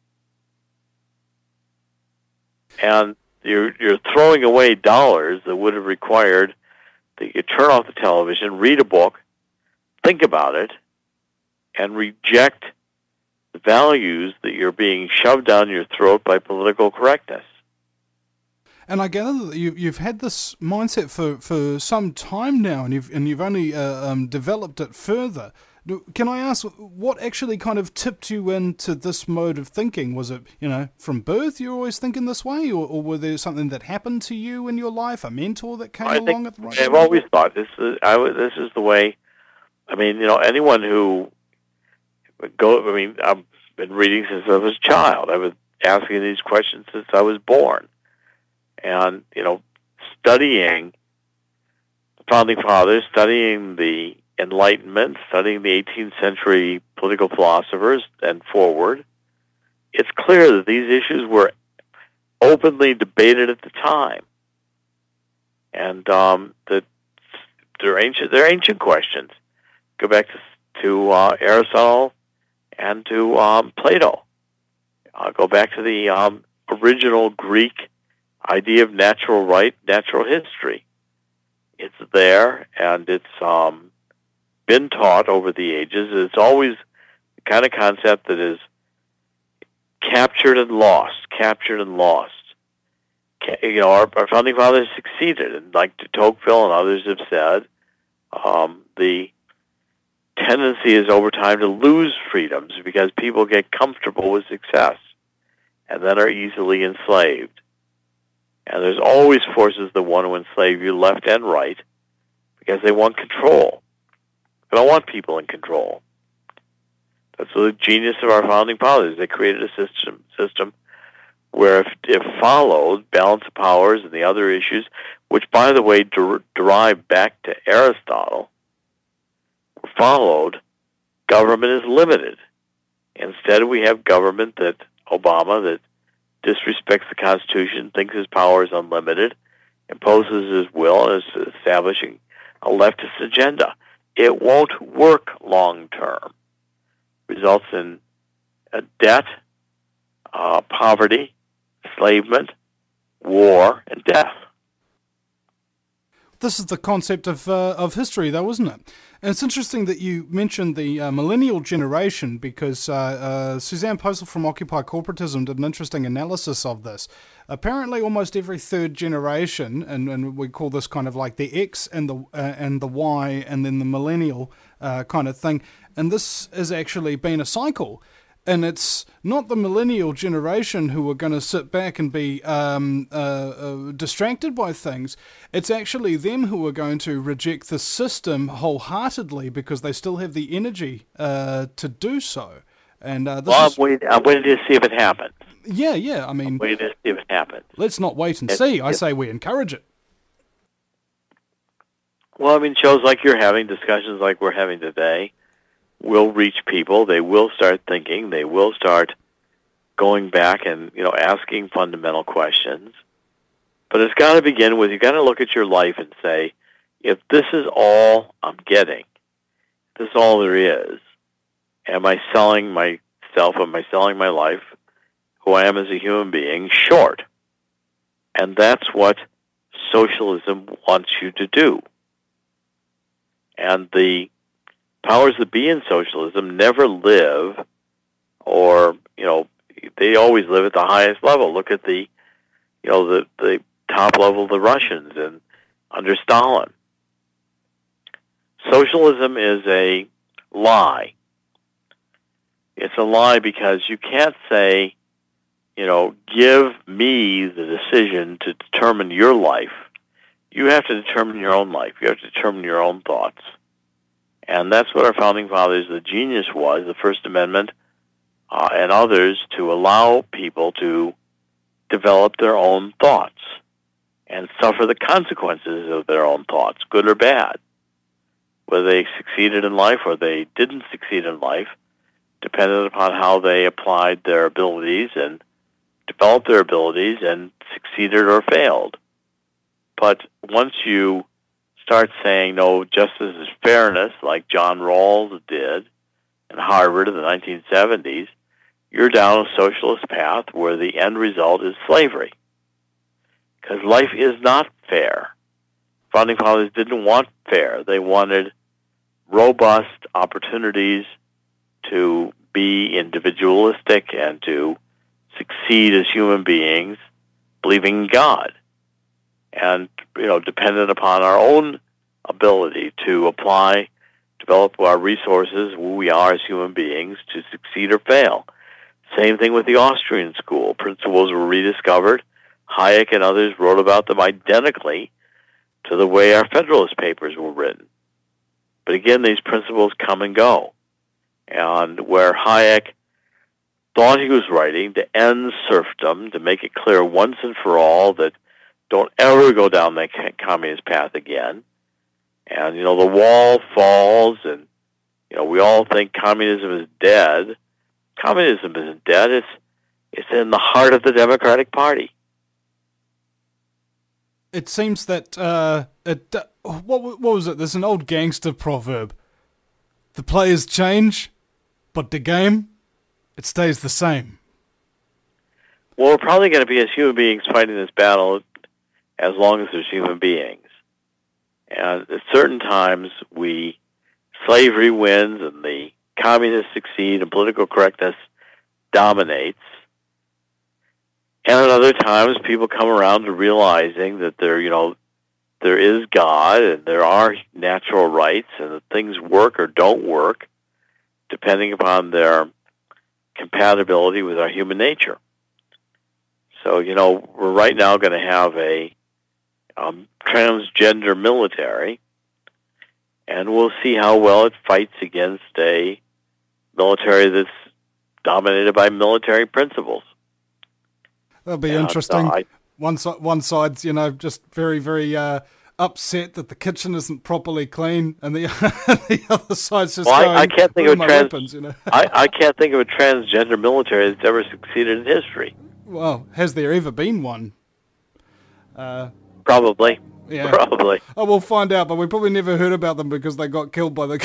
And you're throwing away dollars that would have required that you turn off the television, read a book, think about it, and reject the values that you're being shoved down your throat by political correctness. And I gather that you've had this mindset for some time now, and you've only developed it further. Can I ask, what actually kind of tipped you into this mode of thinking? Was it, from birth you're always thinking this way, or were there something that happened to you in your life, a mentor that came along at the right time? I've always thought this is the way. Anyone who I've been reading since I was a child. I was asking these questions since I was born. And, studying the Founding Fathers, studying the Enlightenment, studying the 18th century political philosophers and forward, it's clear that these issues were openly debated at the time. And that they're ancient questions. Go back to Aristotle and to Plato. Go back to the original Greek idea of natural right, natural history. It's there, and it's been taught over the ages. It's always the kind of concept that is captured and lost. Our Founding Fathers succeeded, and like de Tocqueville and others have said, the tendency is over time to lose freedoms because people get comfortable with success and then are easily enslaved. And there's always forces that want to enslave you left and right because they want control. They don't want people in control. That's the genius of our Founding Fathers. They created a system where if followed, balance of powers and the other issues, which, by the way, derive back to Aristotle, were followed, government is limited. Instead, we have government that disrespects the Constitution, thinks his power is unlimited, imposes his will, and is establishing a leftist agenda. It won't work long term. Results in debt, poverty, enslavement, war, and death. This is the concept of history, though, isn't it? And it's interesting that you mentioned the millennial generation because Suzanne Posel from Occupy Corporatism did an interesting analysis of this. Apparently, almost every third generation, and we call this kind of like the X and the Y, and then the millennial kind of thing. And this has actually been a cycle. And it's not the millennial generation who are going to sit back and be distracted by things. It's actually them who are going to reject the system wholeheartedly because they still have the energy to do so. And I'm waiting to see if it happens. Yeah. I mean, I'm waiting to see if it happens. Let's not wait and see. I say we encourage it. Well, shows like you're having, discussions like we're having today, will reach people. They will start thinking. They will start going back and asking fundamental questions. But it's got to begin with, you got to look at your life and say, if this is all I'm getting, if this is all there is, am I selling myself? Am I selling my life, who I am as a human being, short? And that's what socialism wants you to do. And the powers that be in socialism never live, or, they always live at the highest level. Look at the the top level of the Russians and under Stalin. Socialism is a lie. It's a lie because you can't say, give me the decision to determine your life. You have to determine your own life. You have to determine your own thoughts. And that's what our founding fathers, the genius was, the First Amendment, and others, to allow people to develop their own thoughts and suffer the consequences of their own thoughts, good or bad. Whether they succeeded in life or they didn't succeed in life depended upon how they applied their abilities and developed their abilities and succeeded or failed. But once you start saying, no, justice is fairness, like John Rawls did in Harvard in the 1970s, you're down a socialist path where the end result is slavery. Because life is not fair. Founding fathers didn't want fair. They wanted robust opportunities to be individualistic and to succeed as human beings, believing in God. And, dependent upon our own ability to apply, develop our resources, who we are as human beings, to succeed or fail. Same thing with the Austrian school. Principles were rediscovered. Hayek and others wrote about them identically to the way our Federalist Papers were written. But again, these principles come and go. And where Hayek thought he was writing to end serfdom, to make it clear once and for all that don't ever go down that communist path again. And, the wall falls, and, we all think communism is dead. Communism isn't dead. It's in the heart of the Democratic Party. It seems that, what was it? There's an old gangster proverb. The players change, but the game, it stays the same. Well, we're probably going to be, as human beings, fighting this battle as long as there's human beings. And at certain times, slavery wins and the communists succeed and political correctness dominates. And at other times, people come around to realizing that there is God and there are natural rights and that things work or don't work depending upon their compatibility with our human nature. So, we're right now going to have a transgender military, and we'll see how well it fights against a military that's dominated by military principles. That'll be interesting. One side's, just very, very upset that the kitchen isn't properly clean, and the other side's just going, I can't think of weapons, I can't think of a transgender military that's ever succeeded in history. Well, has there ever been one? Probably. Yeah. Probably. Oh, we'll find out, but we probably never heard about them because they got killed by the...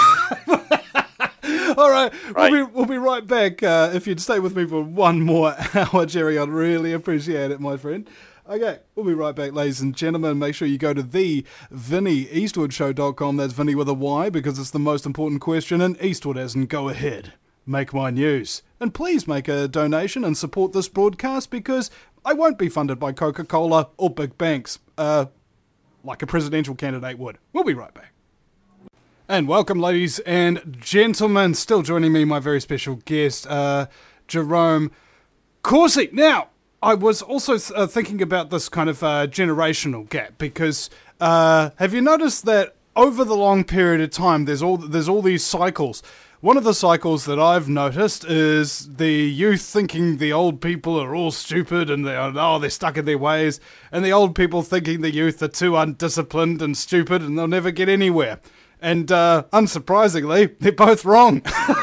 All right. We'll be right back. If you'd stay with me for one more hour, Jerry, I'd really appreciate it, my friend. Okay, we'll be right back, ladies and gentlemen. Make sure you go to the VinnyEastwoodshow.com. That's Vinny with a Y, because it's the most important question, and Eastwood as in go ahead, make my news. And please make a donation and support this broadcast, because I won't be funded by Coca-Cola or big banks, like a presidential candidate would. We'll be right back. And welcome, ladies and gentlemen. Still joining me, my very special guest, Jerome Corsi. Now, I was also thinking about this kind of generational gap, because have you noticed that over the long period of time, there's all these cycles. One of the cycles that I've noticed is the youth thinking the old people are all stupid and they're stuck in their ways, and the old people thinking the youth are too undisciplined and stupid and they'll never get anywhere. And unsurprisingly, they're both wrong.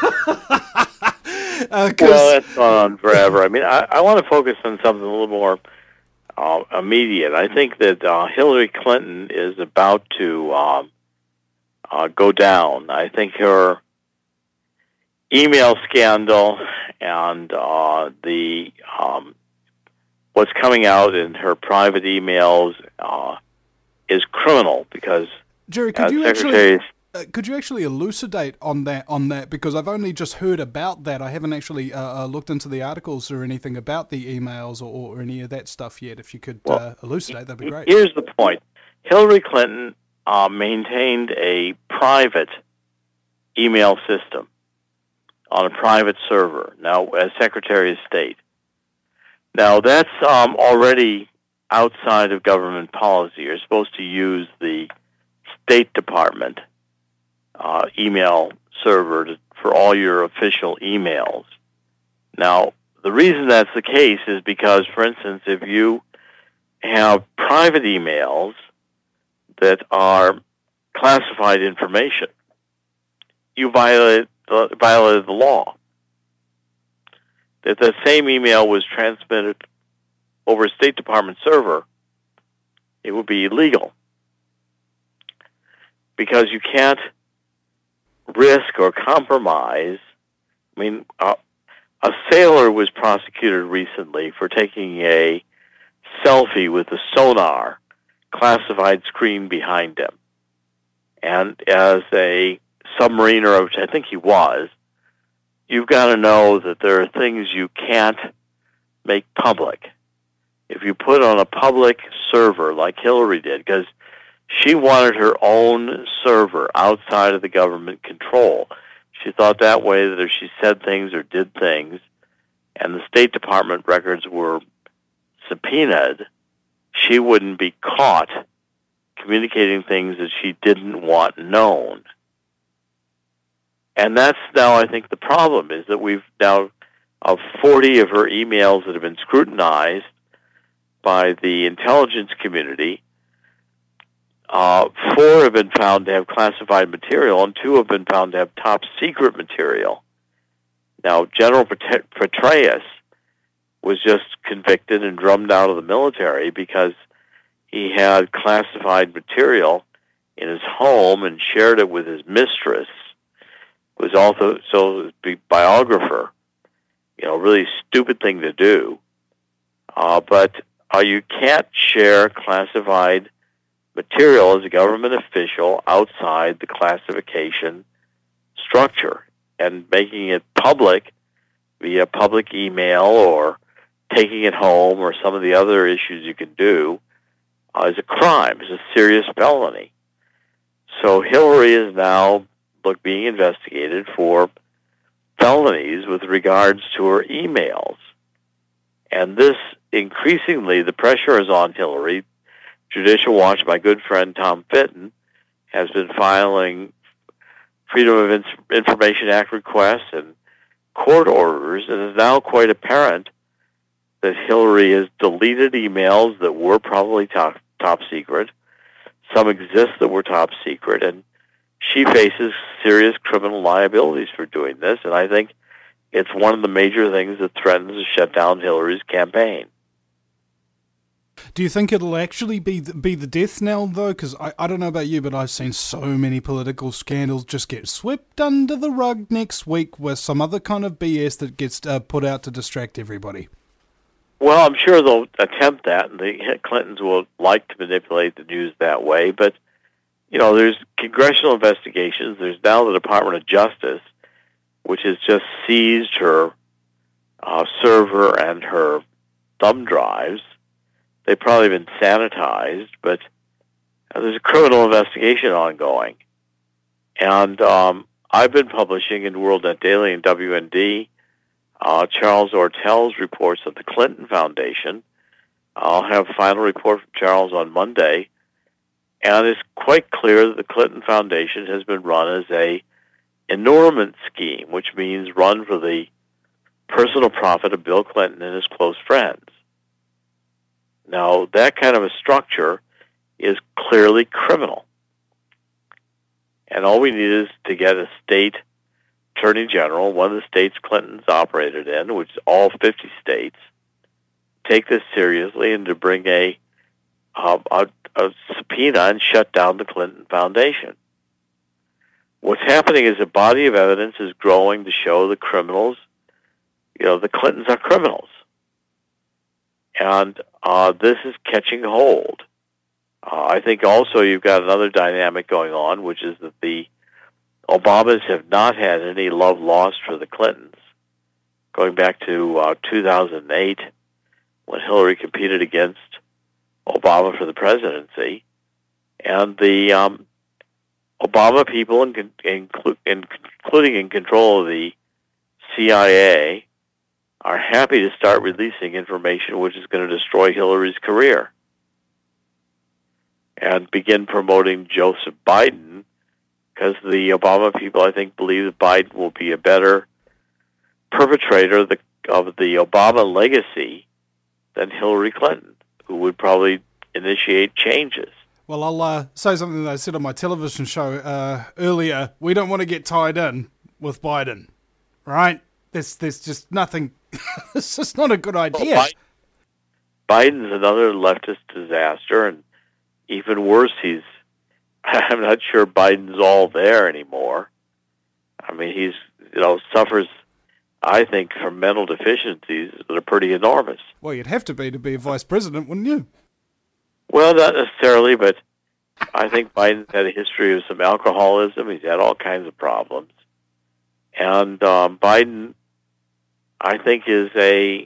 Well, that's gone on forever. I mean, I want to focus on something a little more immediate. I think that Hillary Clinton is about to go down. I think her email scandal and the what's coming out in her private emails is criminal, because Jerry, could you Could you actually elucidate on that? Because I've only just heard about that. I haven't actually looked into the articles or anything about the emails or any of that stuff yet. If you could Well, elucidate, that'd be great. here's the point. Hillary Clinton maintained a private email system on a private server, now as Secretary of State. Now, that's already outside of government policy. You're supposed to use the State Department email server for all your official emails. Now, the reason that's the case is because, for instance, if you have private emails that are classified information, you violated the law. If the same email was transmitted over a State Department server, it would be illegal. Because you can't risk or compromise. I mean, a sailor was prosecuted recently for taking a selfie with a sonar classified screen behind him. And as a submariner, which I think he was, you've got to know that there are things you can't make public. If you put on a public server like Hillary did, because she wanted her own server outside of the government control. She thought that way that if she said things or did things, and the State Department records were subpoenaed, she wouldn't be caught communicating things that she didn't want known. And that's now, I think, the problem, is that we've now, of 40 of her emails that have been scrutinized by the intelligence community, 4 have been found to have classified material, and 2 have been found to have top secret material. Now, General Petraeus was just convicted and drummed out of the military because he had classified material in his home and shared it with his mistress, who was also a biographer. You know, really stupid thing to do. But you can't share classified material as a government official outside the classification structure, and making it public via public email or taking it home or some of the other issues you can do is a crime, is a serious felony. So Hillary is now being investigated for felonies with regards to her emails. And this, increasingly, the pressure is on Hillary. Judicial Watch, my good friend Tom Fitton, has been filing Freedom of Information Act requests and court orders, and it's now quite apparent that Hillary has deleted emails that were probably top secret. Some exist that were top secret, and she faces serious criminal liabilities for doing this, and I think it's one of the major things that threatens to shut down Hillary's campaign. Do you think it'll actually be the death knell, though? Because I don't know about you, but I've seen so many political scandals just get swept under the rug next week with some other kind of BS that gets put out to distract everybody. Well, I'm sure they'll attempt that, and the Clintons will like to manipulate the news that way. But, you know, there's congressional investigations. There's now the Department of Justice, which has just seized her server and her thumb drives. They've probably been sanitized, but there's a criminal investigation ongoing. And I've been publishing in WorldNet Daily and WND Charles Ortel's reports of the Clinton Foundation. I'll have a final report from Charles on Monday. And it's quite clear that the Clinton Foundation has been run as a enormous scheme, which means run for the personal profit of Bill Clinton and his close friends. Now, that kind of a structure is clearly criminal. And all we need is to get a state attorney general, one of the states Clinton's operated in, which is all 50 states, take this seriously and to bring a subpoena and shut down the Clinton Foundation. What's happening is a body of evidence is growing to show the criminals, you know, the Clintons are criminals. And this is catching hold. I think also you've got another dynamic going on, which is that the Obamas have not had any love lost for the Clintons. Going back to 2008, when Hillary competed against Obama for the presidency, and the Obama people, including in control of the CIA, are happy to start releasing information which is going to destroy Hillary's career and begin promoting Joseph Biden, because the Obama people, I think, believe that Biden will be a better perpetrator of the Obama legacy than Hillary Clinton, who would probably initiate changes. Well, I'll say something that I said on my television show earlier. We don't want to get tied in with Biden, right? There's just nothing. It's just not a good idea. Well, Biden's another leftist disaster, and even worse, I'm not sure Biden's all there anymore. I mean, he's suffers, I think, from mental deficiencies that are pretty enormous. Well, you'd have to be a vice president, wouldn't you? Well, not necessarily, but I think Biden's had a history of some alcoholism. He's had all kinds of problems. And Biden, I think, is a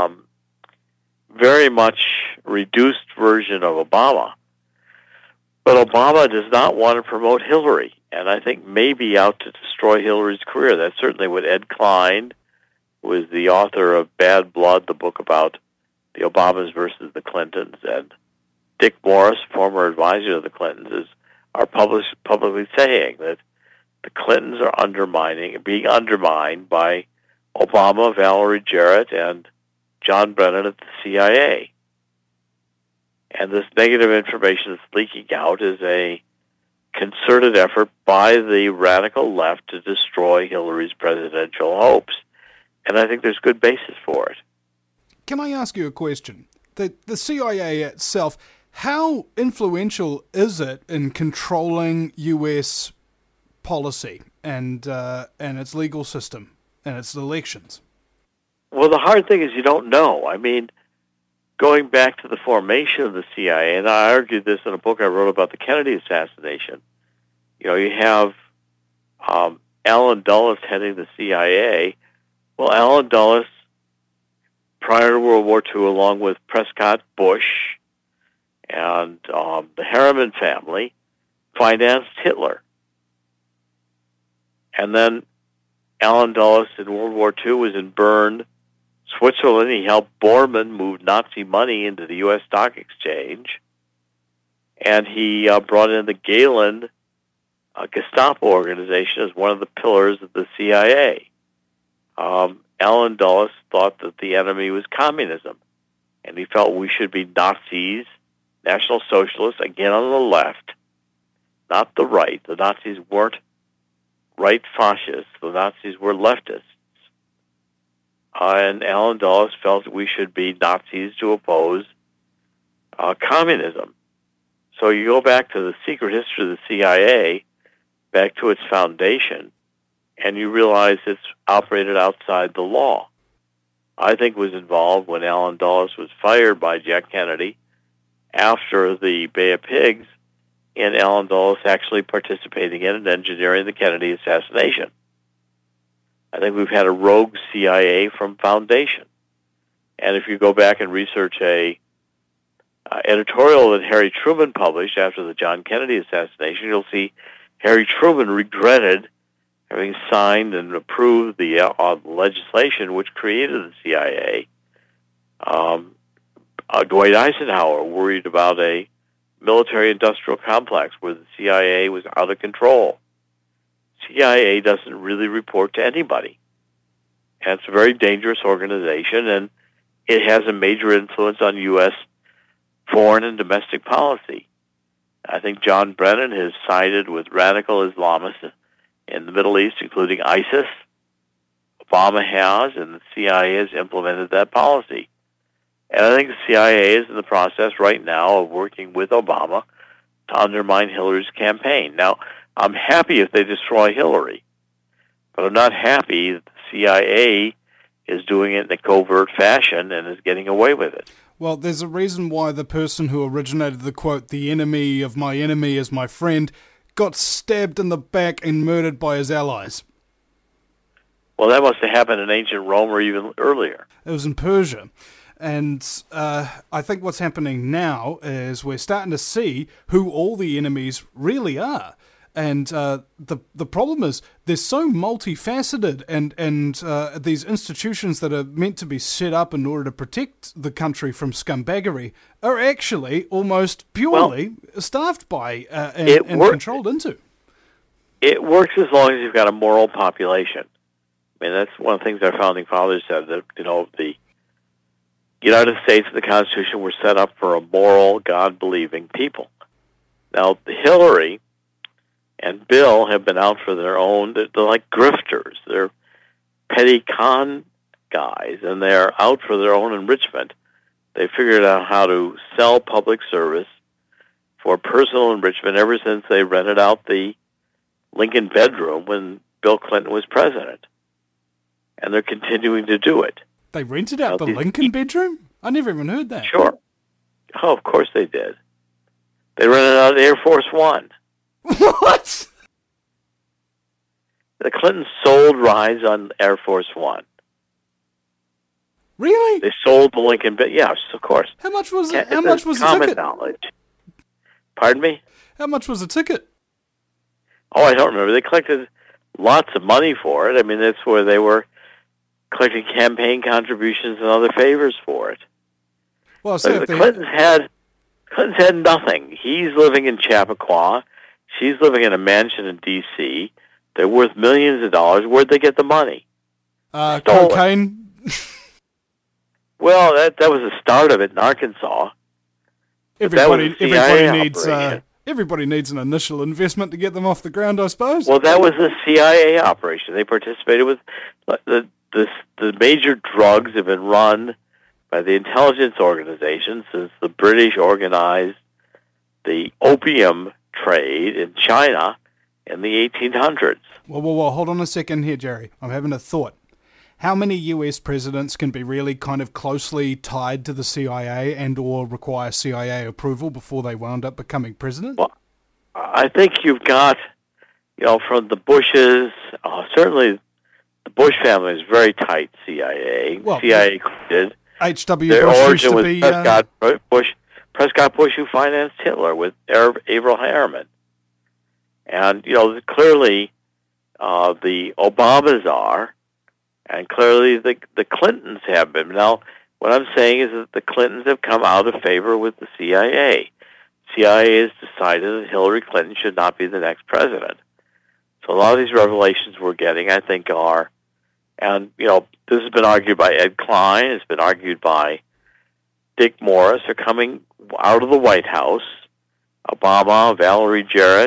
very much reduced version of Obama. But Obama does not want to promote Hillary, and I think maybe out to destroy Hillary's career. That's certainly what Ed Klein, who is the author of Bad Blood, the book about the Obamas versus the Clintons, and Dick Morris, former advisor of the Clintons, are publicly saying that the Clintons are being undermined by Obama, Valerie Jarrett, and John Brennan at the CIA. And this negative information that's leaking out is a concerted effort by the radical left to destroy Hillary's presidential hopes. And I think there's good basis for it. Can I ask you a question? The CIA itself, how influential is it in controlling U.S. policy and its legal system and its elections? Well, the hard thing is you don't know. I mean, going back to the formation of the CIA, and I argued this in a book I wrote about the Kennedy assassination, you have Allen Dulles heading the CIA. Well, Allen Dulles, prior to World War II, along with Prescott Bush and the Harriman family, financed Hitler. And then Allen Dulles in World War II was in Bern, Switzerland. He helped Bormann move Nazi money into the U.S. stock exchange. And he brought in the Gehlen Gestapo organization as one of the pillars of the CIA. Allen Dulles thought that the enemy was communism, and he felt we should be Nazis, National Socialists, again on the left, not the right. The Nazis weren't right fascists. The Nazis were leftists. And Allen Dulles felt that we should be Nazis to oppose communism. So you go back to the secret history of the CIA, back to its foundation, and you realize it's operated outside the law. I think was involved when Allen Dulles was fired by Jack Kennedy after the Bay of Pigs, and Allen Dulles actually participating in and engineering the Kennedy assassination. I think we've had a rogue CIA from foundation. And if you go back and research a editorial that Harry Truman published after the John Kennedy assassination, you'll see Harry Truman regretted having signed and approved the legislation which created the CIA. Dwight Eisenhower worried about a military-industrial complex where the CIA was out of control. CIA doesn't really report to anybody. And it's a very dangerous organization, and it has a major influence on U.S. foreign and domestic policy. I think John Brennan has sided with radical Islamists in the Middle East, including ISIS. Obama has, and the CIA has implemented that policy. And I think the CIA is in the process right now of working with Obama to undermine Hillary's campaign. Now, I'm happy if they destroy Hillary, but I'm not happy that the CIA is doing it in a covert fashion and is getting away with it. Well, there's a reason why the person who originated the quote, "the enemy of my enemy is my friend," got stabbed in the back and murdered by his allies. Well, that must have happened in ancient Rome or even earlier. It was in Persia. And I think what's happening now is we're starting to see who all the enemies really are. And the problem is they're so multifaceted, and these institutions that are meant to be set up in order to protect the country from scumbaggery are actually almost purely staffed by and controlled into. It works as long as you've got a moral population. I mean, that's one of the things our founding fathers said, that, the United States and the Constitution were set up for a moral, God-believing people. Now, Hillary and Bill have been out for their own. They're like grifters. They're petty con guys, and they're out for their own enrichment. They figured out how to sell public service for personal enrichment ever since they rented out the Lincoln bedroom when Bill Clinton was president. And they're continuing to do it. They rented out the Lincoln bedroom? I never even heard that. Sure. Oh, of course they did. They rented out Air Force One. What? The Clintons sold rides on Air Force One. Really? They sold the Lincoln bed. Yes, of course. How much was it? How much was the common ticket? Knowledge. Pardon me? How much was the ticket? Oh, I don't remember. They collected lots of money for it. I mean, that's where they were collecting campaign contributions and other favors for it. Well, so the Clintons had nothing. He's living in Chappaqua. She's living in a mansion in D.C. They're worth millions of dollars. Where'd they get the money? Cocaine. Well, that was the start of it in Arkansas. Everybody needs an initial investment to get them off the ground, I suppose. Well, that was the CIA operation. They participated with the major drugs have been run by the intelligence organizations since the British organized the opium trade in China in the 1800s. Well, hold on a second here, Jerry. I'm having a thought. How many U.S. presidents can be really kind of closely tied to the CIA and or require CIA approval before they wound up becoming president? Well, I think you've got, from the Bushes, certainly the Bush family is very tight CIA. Well, CIA did. H.W. Their Bush origin used to was be... Prescott Bush, who financed Hitler with Averell Harriman. And, clearly the Obamas are, and clearly the Clintons have been. Now, what I'm saying is that the Clintons have come out of favor with the CIA. CIA has decided that Hillary Clinton should not be the next president. So a lot of these revelations we're getting, I think, are, and, this has been argued by Ed Klein, it's been argued by Dick Morris, are coming out of the White House, Obama, Valerie Jarrett,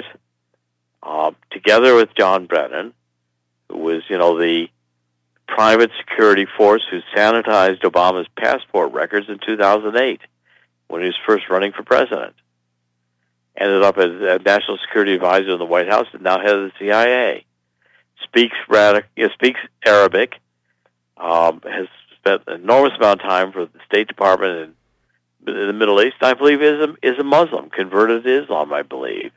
together with John Brennan, who was, the private security force who sanitized Obama's passport records in 2008 when he was first running for president. Ended up as a national security advisor in the White House and now head of the CIA. Speaks Arabic, has spent an enormous amount of time for the State Department in the Middle East. I believe is a Muslim, converted to Islam, I believe.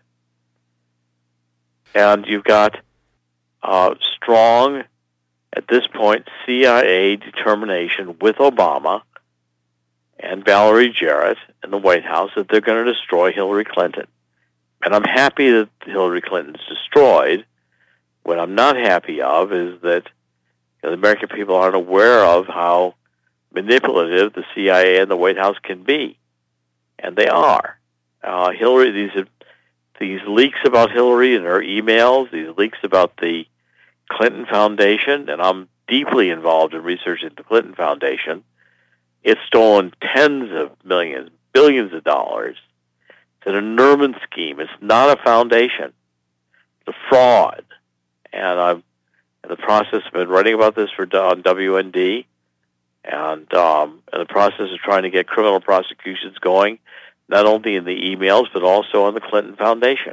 And you've got strong, at this point, CIA determination with Obama and Valerie Jarrett in the White House that they're going to destroy Hillary Clinton. And I'm happy that Hillary Clinton's destroyed. What I'm not happy of is that the American people aren't aware of how manipulative the CIA and the White House can be. And they are. Hillary, these leaks about Hillary and her emails, these leaks about the Clinton Foundation, and I'm deeply involved in researching the Clinton Foundation. It's stolen tens of millions, billions of dollars. It's an enormous scheme. It's not a foundation. It's a fraud. And I'm in the process of been writing about this on WND, and in the process of trying to get criminal prosecutions going, not only in the emails, but also on the Clinton Foundation.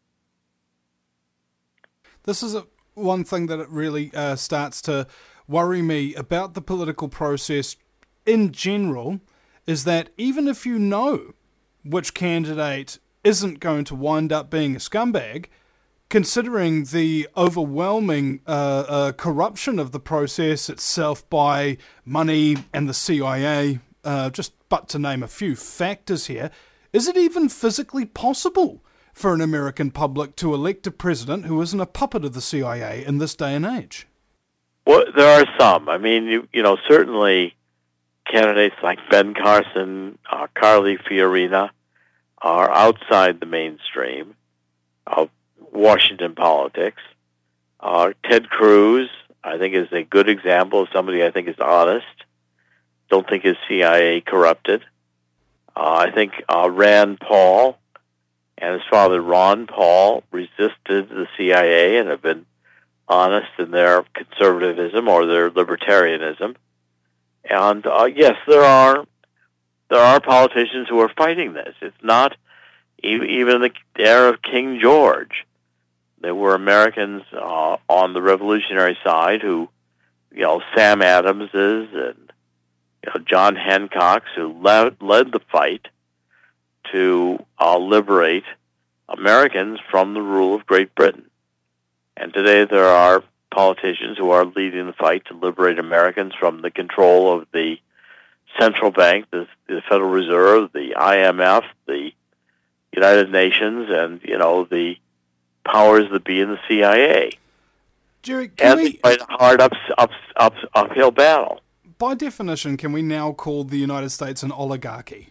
This is one thing that it really starts to worry me about the political process in general, is that even if you know which candidate isn't going to wind up being a scumbag, considering the overwhelming corruption of the process itself by money and the CIA, just but to name a few factors here, is it even physically possible for an American public to elect a president who isn't a puppet of the CIA in this day and age? Well, there are some. I mean, certainly candidates like Ben Carson, Carly Fiorina are outside the mainstream of Washington politics. Ted Cruz, I think, is a good example of somebody I think is honest. Don't think his CIA corrupted. I think Rand Paul and his father Ron Paul resisted the CIA and have been honest in their conservatism or their libertarianism. And yes, there are politicians who are fighting this. It's not even the era of King George. There were Americans on the revolutionary side who, Sam Adamses and John Hancocks, who led the fight to liberate Americans from the rule of Great Britain. And today there are politicians who are leading the fight to liberate Americans from the control of the central bank, the Federal Reserve, the IMF, the United Nations, and, the powers that be in the CIA. Jerry, and they fight a hard uphill battle. By definition, can we now call the United States an oligarchy?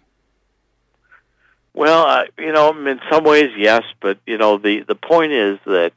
Well, in some ways, yes, but, the point is that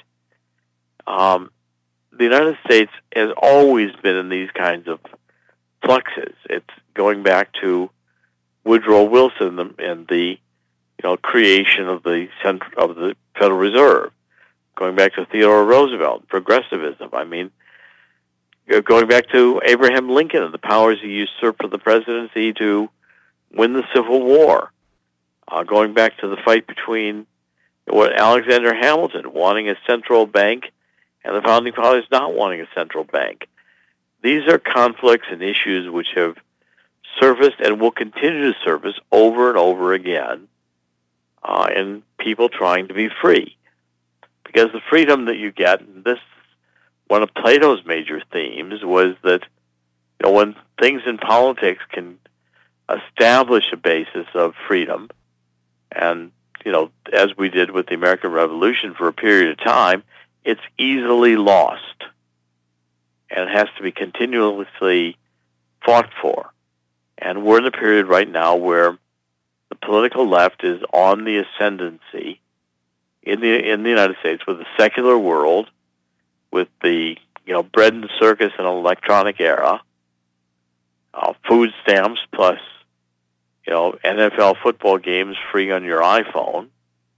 the United States has always been in these kinds of fluxes. It's going back to Woodrow Wilson and the creation of the Federal Reserve, going back to Theodore Roosevelt, progressivism. I mean, going back to Abraham Lincoln and the powers he usurped for the presidency to win the Civil War, going back to the fight between Alexander Hamilton wanting a central bank and the Founding Fathers not wanting a central bank. These are conflicts and issues which have surfaced and will continue to surface over and over again in people trying to be free. Because the freedom that you get, and this one of Plato's major themes, was that when things in politics can establish a basis of freedom, and as we did with the American Revolution for a period of time, it's easily lost, and it has to be continuously fought for. And we're in a period right now where the political left is on the ascendancy in the United States, with the secular world, with the bread and circus and electronic era, food stamps plus NFL football games free on your iPhone,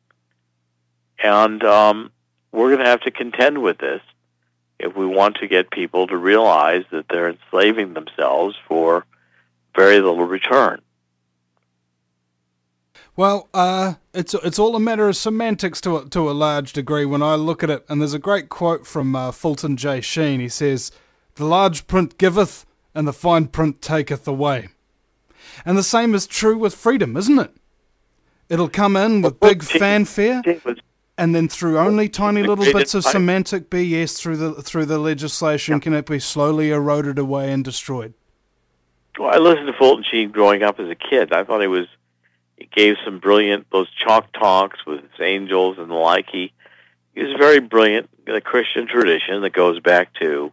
and we're going to have to contend with this if we want to get people to realize that they're enslaving themselves for very little return. Well, it's all a matter of semantics to a large degree when I look at it. And there's a great quote from Fulton J. Sheen. He says, "The large print giveth, and the fine print taketh away." And the same is true with freedom, isn't it? It'll come in with big fanfare, and then through only tiny little bits of semantic BS through the legislation can it be slowly eroded away and destroyed. Well, I listened to Fulton Sheen growing up as a kid. I thought he gave some brilliant, those chalk talks with his angels and the like. He was very brilliant in the Christian tradition that goes back to,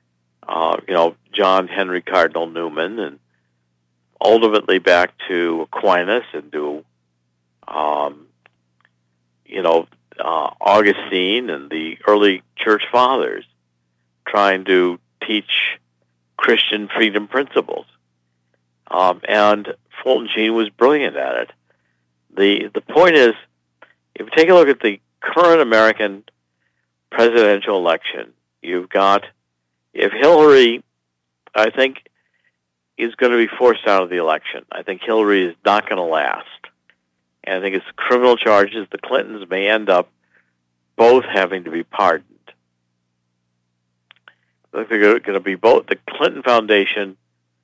John Henry Cardinal Newman, and ultimately back to Aquinas and to, Augustine and the early church fathers, trying to teach Christian freedom principles. And Fulton Sheen was brilliant at it. The point is, if you take a look at the current American presidential election, you've got, if Hillary, I think, is going to be forced out of the election. I think Hillary is not going to last. And I think it's criminal charges. The Clintons may end up both having to be pardoned. I think they're going to be both. The Clinton Foundation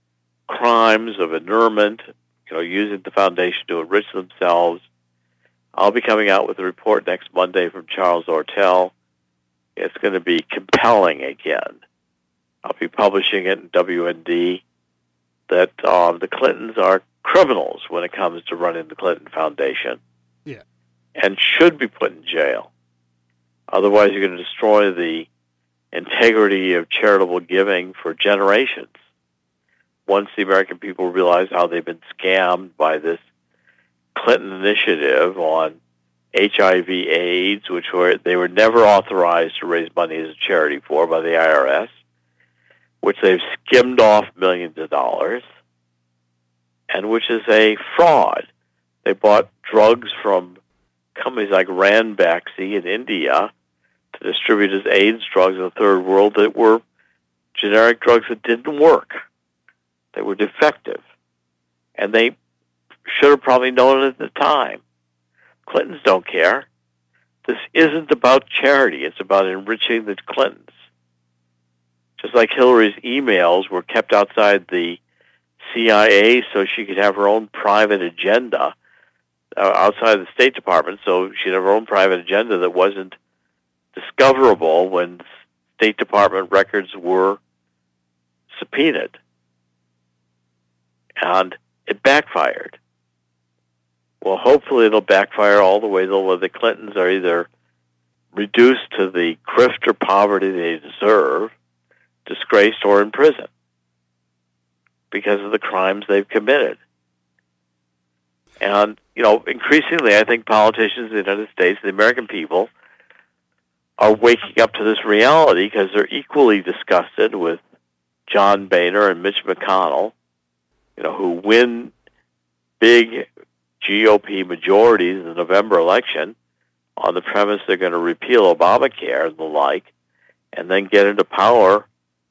crimes of inurement, using the foundation to enrich themselves, I'll be coming out with a report next Monday from Charles Ortel. It's going to be compelling again. I'll be publishing it in WND that the Clintons are criminals when it comes to running the Clinton Foundation. Yeah. And should be put in jail. Otherwise, you're going to destroy the integrity of charitable giving for generations. Once the American people realize how they've been scammed by this Clinton initiative on HIV/AIDS, they were never authorized to raise money as a charity for by the IRS, which they've skimmed off millions of dollars, and which is a fraud. They bought drugs from companies like Ranbaxy in India to distribute as AIDS drugs in the third world that were generic drugs that didn't work. They were defective. And they should have probably known it at the time. Clintons don't care. This isn't about charity. It's about enriching the Clintons. Just like Hillary's emails were kept outside the CIA so she could have her own private agenda outside the State Department, so she'd have her own private agenda that wasn't discoverable when State Department records were subpoenaed. And it backfired. Well, hopefully it'll backfire all the way where the Clintons are either reduced to the grift or poverty they deserve, disgraced, or in prison because of the crimes they've committed. And, increasingly, I think politicians in the United States, the American people, are waking up to this reality because they're equally disgusted with John Boehner and Mitch McConnell, who win big GOP majorities in the November election on the premise they're going to repeal Obamacare and the like, and then get into power,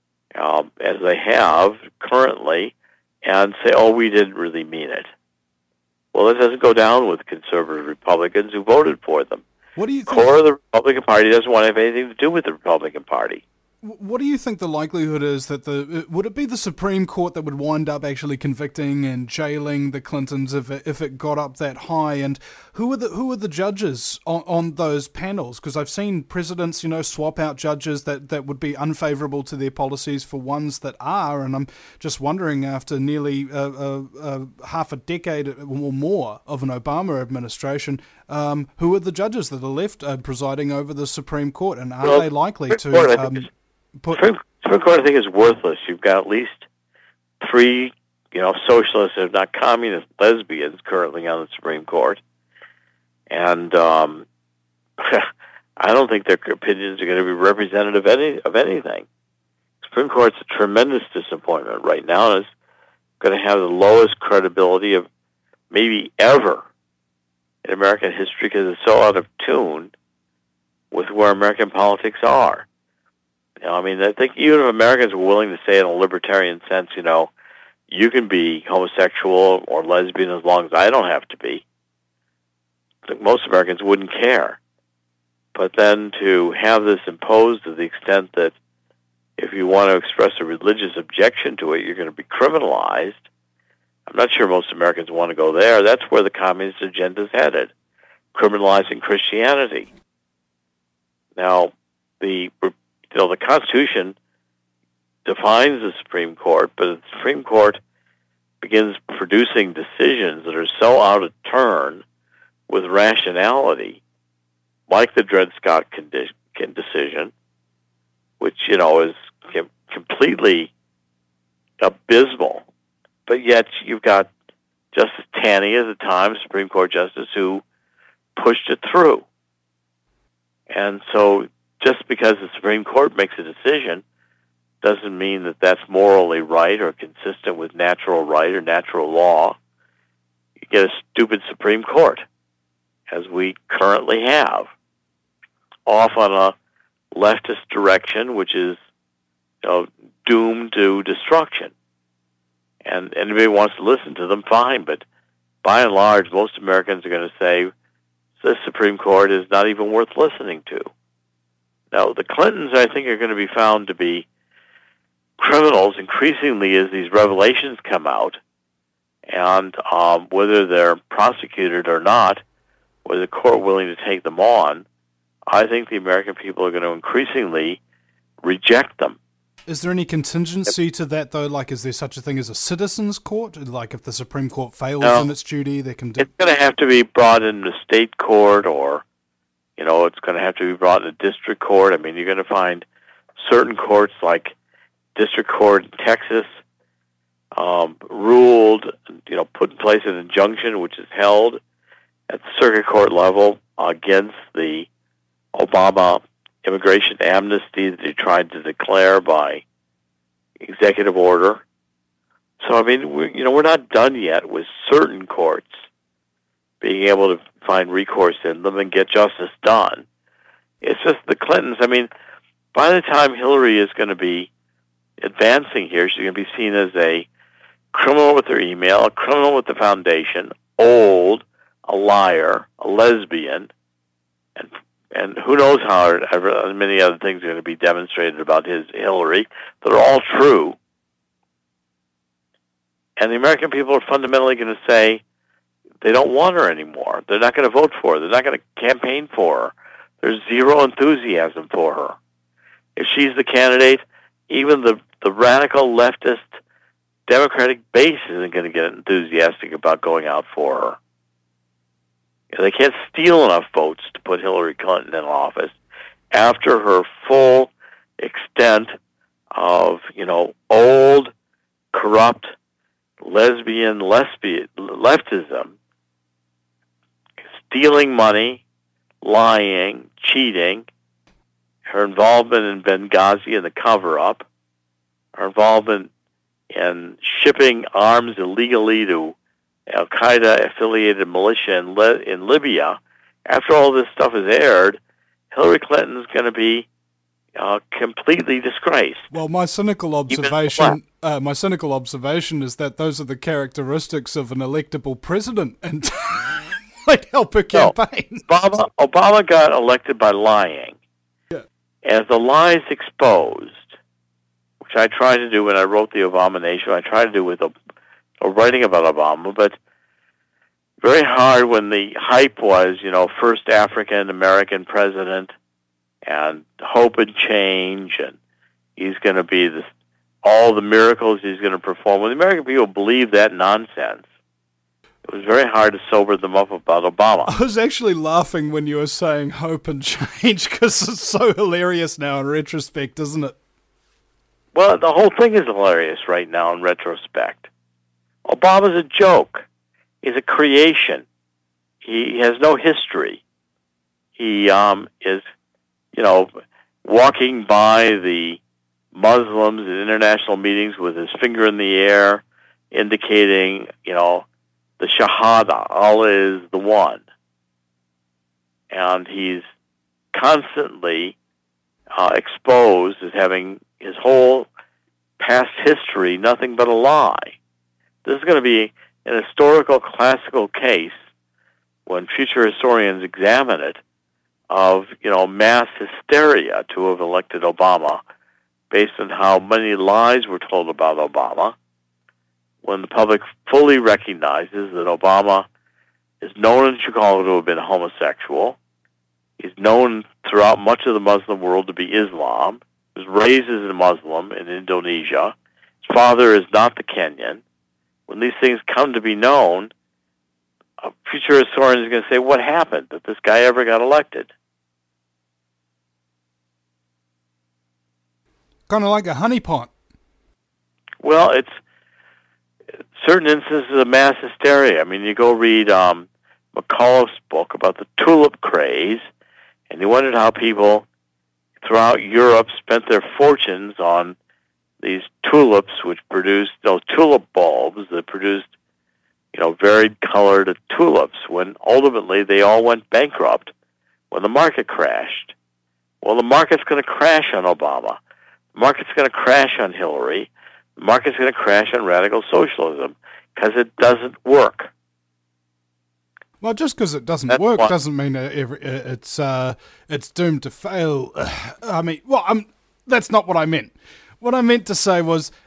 as they have currently, and say, oh, we didn't really mean it. Well, it doesn't go down with conservative Republicans who voted for them. What do you think? The core of the Republican Party doesn't want to have anything to do with the Republican Party. What do you think the likelihood is that would it be the Supreme Court that would wind up actually convicting and jailing the Clintons if it got up that high? And who are the judges on those panels? Because I've seen presidents, swap out judges that would be unfavorable to their policies for ones that are. And I'm just wondering, after nearly half a decade or more of an Obama administration, who are the judges that are left presiding over the Supreme Court, and are they likely to? Supreme Court, I think, is worthless. You've got at least 3, socialists, if not communist lesbians, currently on the Supreme Court, and I don't think their opinions are going to be representative of anything. Supreme Court's a tremendous disappointment right now, and it's going to have the lowest credibility of maybe ever in American history because it's so out of tune with where American politics are. I think even if Americans were willing to say in a libertarian sense, you can be homosexual or lesbian as long as I don't have to be, I think most Americans wouldn't care. But then to have this imposed to the extent that if you want to express a religious objection to it, you're going to be criminalized, I'm not sure most Americans want to go there. That's where the communist agenda is headed, criminalizing Christianity. Now, the Constitution defines the Supreme Court, but the Supreme Court begins producing decisions that are so out of turn with rationality, like the Dred Scott decision, which, is completely abysmal. But yet you've got Justice Taney at the time, Supreme Court Justice, who pushed it through. And so just because the Supreme Court makes a decision doesn't mean that that's morally right or consistent with natural right or natural law. You get a stupid Supreme Court, as we currently have, off on a leftist direction, which is doomed to destruction. And anybody who wants to listen to them, fine, but by and large, most Americans are going to say the Supreme Court is not even worth listening to. Now, the Clintons, I think, are going to be found to be criminals increasingly as these revelations come out, and whether they're prosecuted or not with a court willing to take them on, I think the American people are going to increasingly reject them. Is there any contingency to that, though? Like, is there such a thing as a citizens' court? Like, if the Supreme Court fails in its duty, they can do... It's going to have to be brought into state court, or, it's going to have to be brought into district court. I mean, you're going to find certain courts, like District Court in Texas, ruled, put in place an injunction which is held at the circuit court level against the Obama immigration amnesty that he tried to declare by executive order. So, I mean, we're not done yet with certain courts being able to find recourse in them and get justice done. It's just the Clintons. I mean, by the time Hillary is going to be advancing here, she's going to be seen as a criminal with her email, a criminal with the foundation, old, a liar, a lesbian, and who knows how many other things are going to be demonstrated about Hillary that are all true. And the American people are fundamentally going to say they don't want her anymore. They're not going to vote for her. They're not going to campaign for her. There's zero enthusiasm for her. If she's the candidate, even the radical leftist Democratic base isn't going to get enthusiastic about going out for her. They can't steal enough votes to put Hillary Clinton in office after her full extent of, old, corrupt, lesbian leftism, stealing money, lying, cheating, her involvement in Benghazi and the cover-up, her involvement in shipping arms illegally to Al-Qaeda-affiliated militia in Libya. After all this stuff is aired, Hillary Clinton's going to be completely disgraced. Well, my cynical observation is that those are the characteristics of an electable president, and might help her campaign. No, Obama got elected by lying. Yeah. As the lies exposed, which I tried to do when I wrote The Abomination, I tried to do with writing about Obama, but very hard when the hype was, first African-American president, and hope and change, and he's going to be all the miracles he's going to perform. When the American people believe that nonsense, it was very hard to sober them up about Obama. I was actually laughing when you were saying hope and change, because it's so hilarious now in retrospect, isn't it? Well, the whole thing is hilarious right now in retrospect. Obama's a joke. He's a creation. He has no history. He is, walking by the Muslims at international meetings with his finger in the air, indicating, the Shahada, Allah is the one. And he's constantly exposed as having his whole past history nothing but a lie. This is going to be an historical, classical case when future historians examine it of, mass hysteria to have elected Obama based on how many lies were told about Obama, when the public fully recognizes that Obama is known in Chicago to have been homosexual. He's known throughout much of the Muslim world to be Islam. He was raised as a Muslim in Indonesia. His father is not the Kenyan. When these things come to be known, a future historian is going to say, what happened that this guy ever got elected? Kind of like a honeypot. Well, it's certain instances of mass hysteria. I mean, you go read McAuliffe's book about the tulip craze, and you wondered how people throughout Europe spent their fortunes on these tulips, which produced those tulip bulbs that produced, varied colored tulips, when ultimately they all went bankrupt when the market crashed. Well, the market's going to crash on Obama. The market's going to crash on Hillary. The market's going to crash on radical socialism because it doesn't work. Well, just because it doesn't work doesn't mean it's doomed to fail. That's not what I meant. What I meant to say was,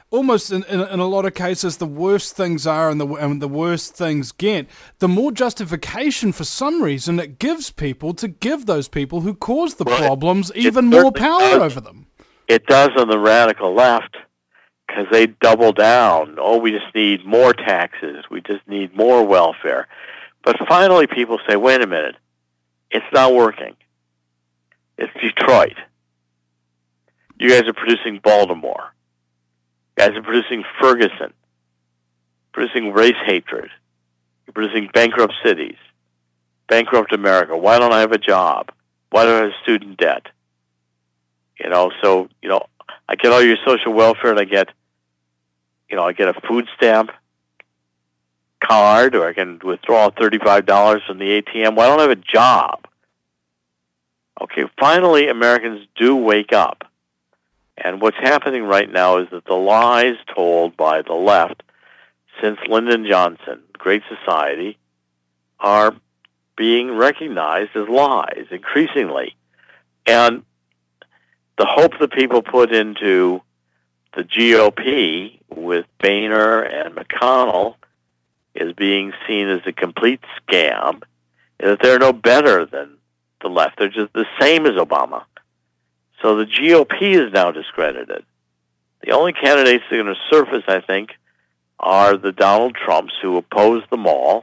almost in a lot of cases, the worse things are and the worse things get, the more justification for some reason it gives people to give those people who cause the problems even more power over them. It does on the radical left, because they double down. Oh, we just need more taxes. We just need more welfare. But finally people say, wait a minute, it's not working. It's Detroit. You guys are producing Baltimore. You guys are producing Ferguson. Producing race hatred. You're producing bankrupt cities. Bankrupt America. Why don't I have a job? Why do I have student debt? So, I get all your social welfare and I get a food stamp card, or I can withdraw $35 from the ATM. Why don't I have a job? Okay, finally Americans do wake up. And what's happening right now is that the lies told by the left since Lyndon Johnson, Great Society, are being recognized as lies increasingly. And the hope that people put into the GOP with Boehner and McConnell is being seen as a complete scam, and that they're no better than the left. They're just the same as Obama. So the GOP is now discredited. The only candidates that are going to surface, I think, are the Donald Trumps who oppose them all.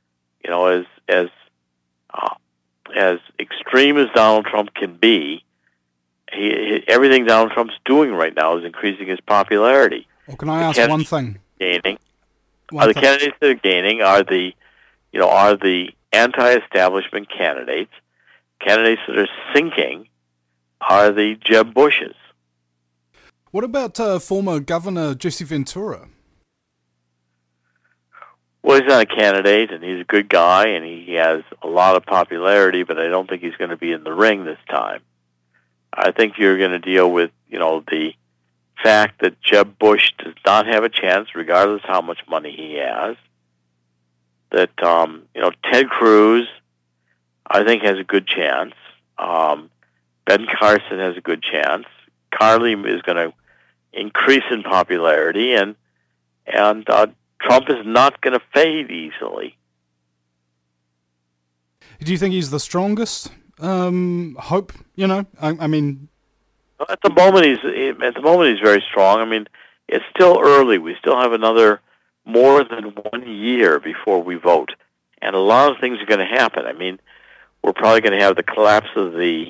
As extreme as Donald Trump can be, everything Donald Trump's doing right now is increasing his popularity. Well, can I ask one thing? The candidates that are gaining are the anti-establishment candidates. Candidates that are sinking are the Jeb Bushes. What about former Governor Jesse Ventura? Well, he's not a candidate, and he's a good guy, and he has a lot of popularity, but I don't think he's going to be in the ring this time. I think you're going to deal with, the fact that Jeb Bush does not have a chance, regardless how much money he has. That, Ted Cruz, I think, has a good chance. Ben Carson has a good chance. Carly is going to increase in popularity, and Trump is not going to fade easily. Do you think he's the strongest hope? I mean, at the moment he's very strong. I mean, it's still early. We still have more than 1 year before we vote, and a lot of things are going to happen. I mean, we're probably going to have the collapse of this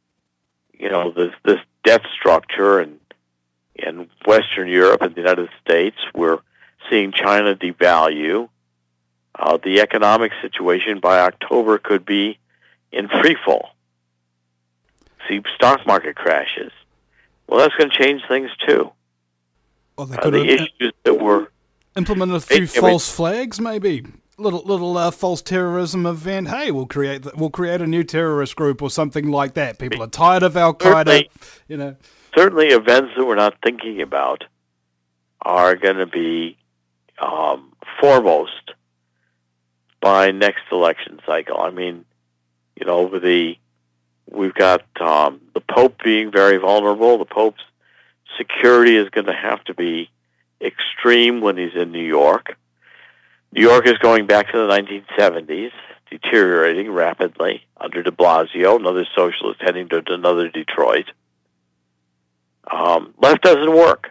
debt structure in Western Europe and the United States. We're seeing China devalue. The economic situation by October could be in free fall. See stock market crashes. Well, that's going to change things too. Well, they could the issues that were implemented a few false flags, maybe little false terrorism event. Hey, we'll create a new terrorist group or something like that. People are tired of Al Qaeda. Certainly, events that we're not thinking about are going to be foremost by next election cycle. I mean, we've got the Pope being very vulnerable. The Pope's security is going to have to be extreme when he's in New York. New York is going back to the 1970s, deteriorating rapidly under de Blasio, another socialist heading to another Detroit. Left doesn't work.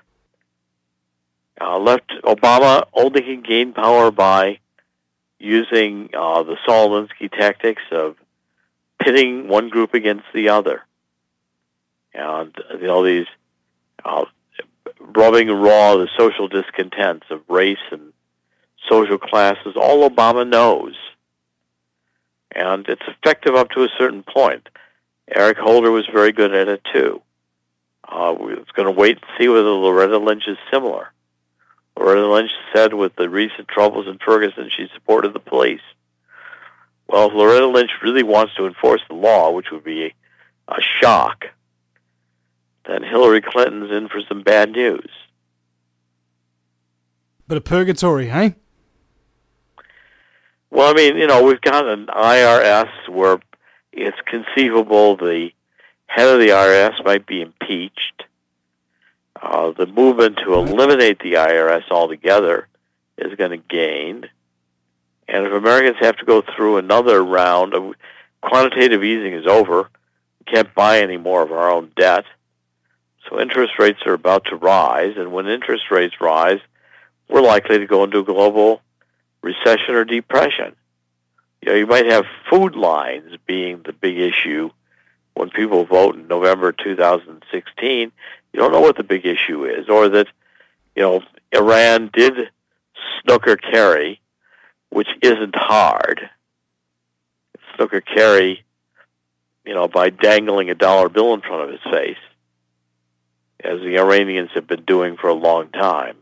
Obama only can gain power by using the Saul Alinsky tactics of pitting one group against the other. And, these rubbing raw the social discontents of race and social classes, all Obama knows. And it's effective up to a certain point. Eric Holder was very good at it, too. We're going to wait and see whether Loretta Lynch is similar. Loretta Lynch said with the recent troubles in Ferguson, she supported the police. Well, if Loretta Lynch really wants to enforce the law, which would be a shock, then Hillary Clinton's in for some bad news. Bit of purgatory, hey? Well, I mean, we've got an IRS where it's conceivable the head of the IRS might be impeached. The movement to eliminate the IRS altogether is going to gain. And if Americans have to go through another round of quantitative easing is over, we can't buy any more of our own debt. So interest rates are about to rise, and when interest rates rise, we're likely to go into a global recession or depression. You might have food lines being the big issue when people vote in November 2016. You don't know what the big issue is, or that, Iran did snooker carry, which isn't hard. Snooker carry, by dangling a dollar bill in front of his face, as the Iranians have been doing for a long time.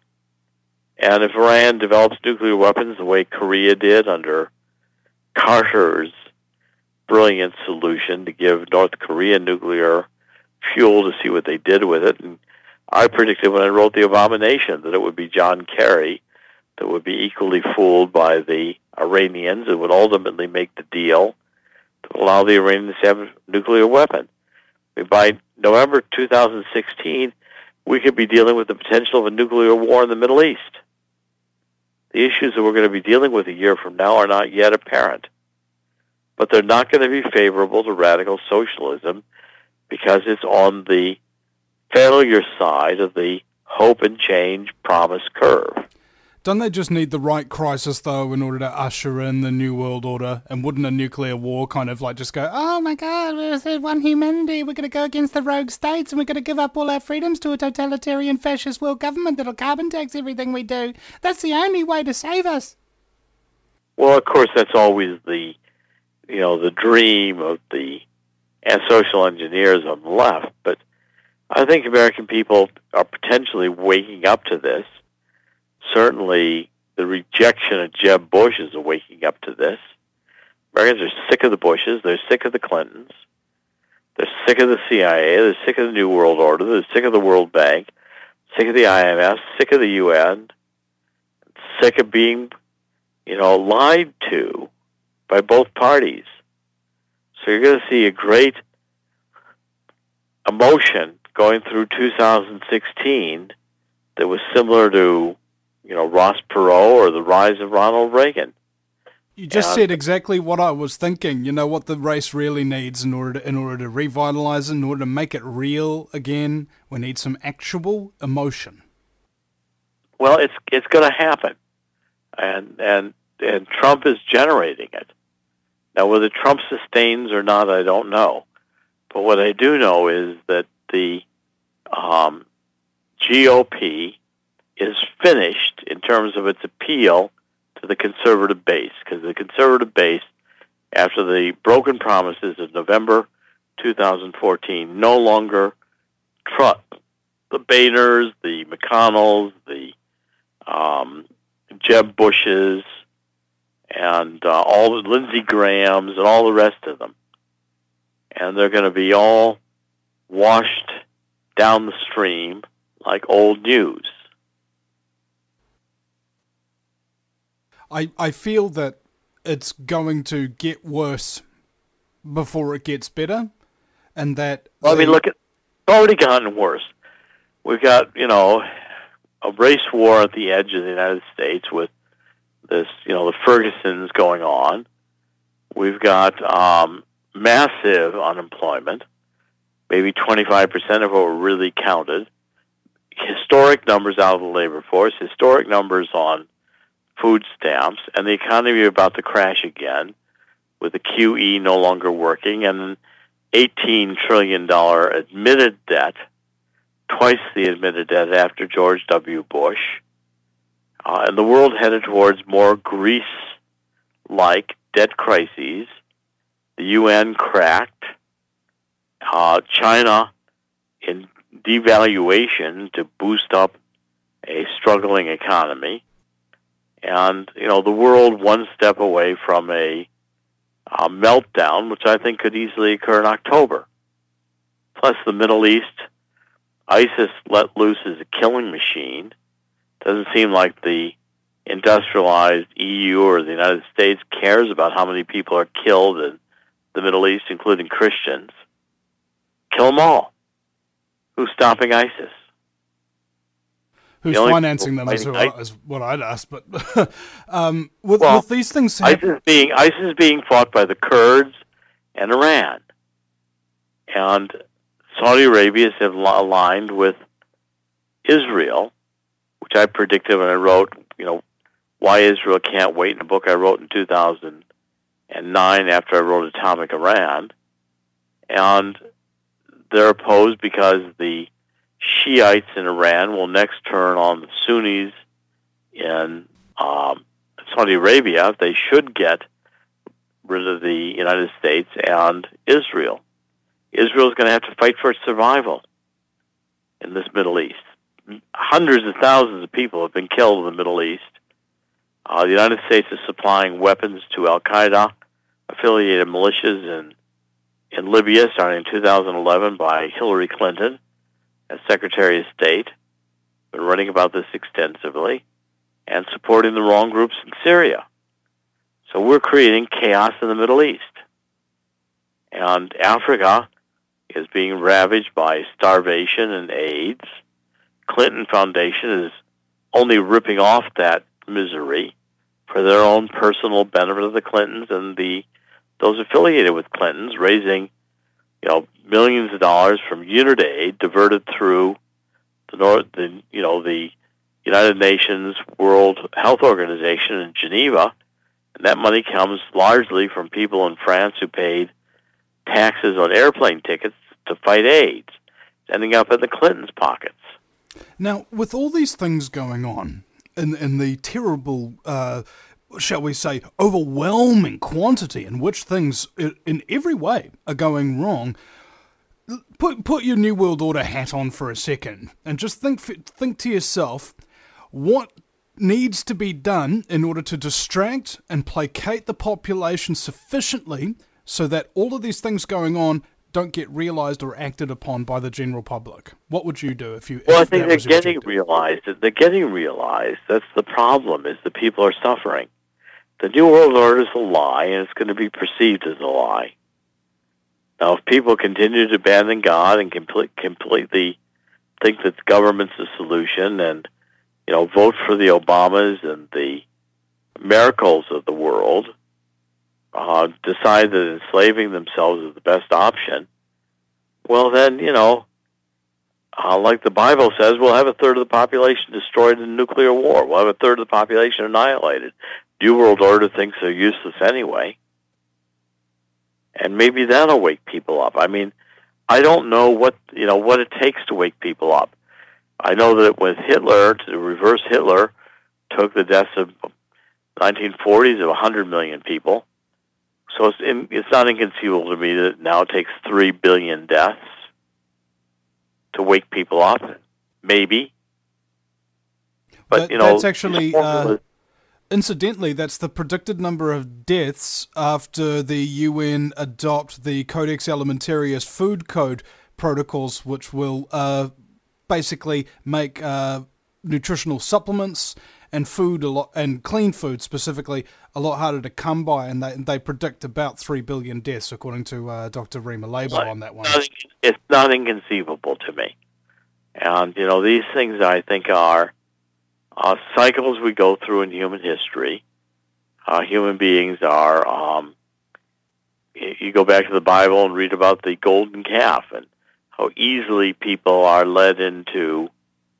And if Iran develops nuclear weapons the way Korea did under Carter's brilliant solution to give North Korea nuclear fuel to see what they did with it, and I predicted when I wrote The Abomination that it would be John Kerry that would be equally fooled by the Iranians and would ultimately make the deal to allow the Iranians to have a nuclear weapon. By November 2016, we could be dealing with the potential of a nuclear war in the Middle East. The issues that we're going to be dealing with a year from now are not yet apparent. But they're not going to be favorable to radical socialism because it's on the failure side of the hope and change promise curve. Don't they just need the right crisis, though, in order to usher in the New World Order? And wouldn't a nuclear war kind of just go, oh my God, we're one humanity, we're going to go against the rogue states and we're going to give up all our freedoms to a totalitarian fascist world government that'll carbon tax everything we do. That's the only way to save us. Well, of course, that's always the dream of the social engineers on the left. But I think American people are potentially waking up to this. Certainly, the rejection of Jeb Bush is waking up to this. Americans are sick of the Bushes. They're sick of the Clintons. They're sick of the CIA. They're sick of the New World Order. They're sick of the World Bank. Sick of the IMF. Sick of the UN. Sick of being, lied to by both parties. So you're going to see a great emotion going through 2016 that was similar to Ross Perot or the rise of Ronald Reagan. You just said exactly what I was thinking. What the race really needs in order to revitalize it, in order to make it real again. We need some actual emotion. Well, it's going to happen, and Trump is generating it. Now, whether Trump sustains or not, I don't know. But what I do know is that the GOP is finished in terms of its appeal to the conservative base, because the conservative base, after the broken promises of November 2014, no longer trust the Boehners, the McConnells, the Jeb Bushes, and all the Lindsey Grahams and all the rest of them. And they're going to be all washed down the stream like old news. I feel that it's going to get worse before it gets better, and that... Well, look, it's already gotten worse. We've got, a race war at the edge of the United States with this, the Fergusons going on. We've got massive unemployment, maybe 25% of what were really counted. Historic numbers out of the labor force, historic numbers on food stamps, and the economy about to crash again with the QE no longer working and an $18 trillion admitted debt, twice the admitted debt after George W. Bush, and the world headed towards more Greece-like debt crises. The UN cracked. China in devaluation to boost up a struggling economy. And, the world one step away from a meltdown, which I think could easily occur in October. Plus, the Middle East, ISIS let loose as a killing machine. Doesn't seem like the industrialized EU or the United States cares about how many people are killed in the Middle East, including Christians. Kill them all. Who's stopping ISIS? Who's only financing people them is, fighting is what I'd ask. But well, with these things happen... ISIS is being fought by the Kurds and Iran. And Saudi Arabia is aligned with Israel, which I predicted when I wrote, Why Israel Can't Wait, in a book I wrote in 2009 after I wrote Atomic Iran. And they're opposed because the Shiites in Iran will next turn on the Sunnis in Saudi Arabia. They should get rid of the United States and Israel. Israel is going to have to fight for its survival in this Middle East. Hundreds of thousands of people have been killed in the Middle East. The United States is supplying weapons to Al-Qaeda affiliated militias in Libya starting in 2011 by Hillary Clinton as Secretary of State. Been writing about this extensively, and supporting the wrong groups in Syria. So we're creating chaos in the Middle East. And Africa is being ravaged by starvation and AIDS. Clinton Foundation is only ripping off that misery for their own personal benefit of the Clintons and those affiliated with Clintons, raising millions of dollars from UNITAID diverted through the United Nations World Health Organization in Geneva, and that money comes largely from people in France who paid taxes on airplane tickets to fight AIDS, ending up in the Clintons' pockets. Now, with all these things going on, in the terrible, shall we say, overwhelming quantity in which things in every way are going wrong, put your New World Order hat on for a second and just think to yourself, what needs to be done in order to distract and placate the population sufficiently so that all of these things going on don't get realized or acted upon by the general public? What would you do if you... Well, I think they're getting realized. They're getting realized. That's the problem, is that people are suffering. The New World Order is a lie, and it's going to be perceived as a lie. Now, if people continue to abandon God and completely think that government's the solution and, vote for the Obamas and the Merkels of the world, decide that enslaving themselves is the best option, well then, like the Bible says, we'll have a third of the population destroyed in a nuclear war. We'll have a third of the population annihilated. New World Order thinks they're useless anyway. And maybe that'll wake people up. I mean, I don't know what it takes to wake people up. I know that with Hitler, to reverse Hitler, took the deaths of 1940s of 100 million people. So it's not inconceivable to me that now it takes 3 billion deaths to wake people up. Maybe. But that's actually... Incidentally, that's the predicted number of deaths after the UN adopt the Codex Alimentarius food code protocols, which will basically make nutritional supplements and food and clean food specifically a lot harder to come by, and they predict about 3 billion deaths according to Dr. Rima Label on that one. It's not inconceivable to me, and these things I think are cycles we go through in human history. Human beings are, you go back to the Bible and read about the golden calf and how easily people are led into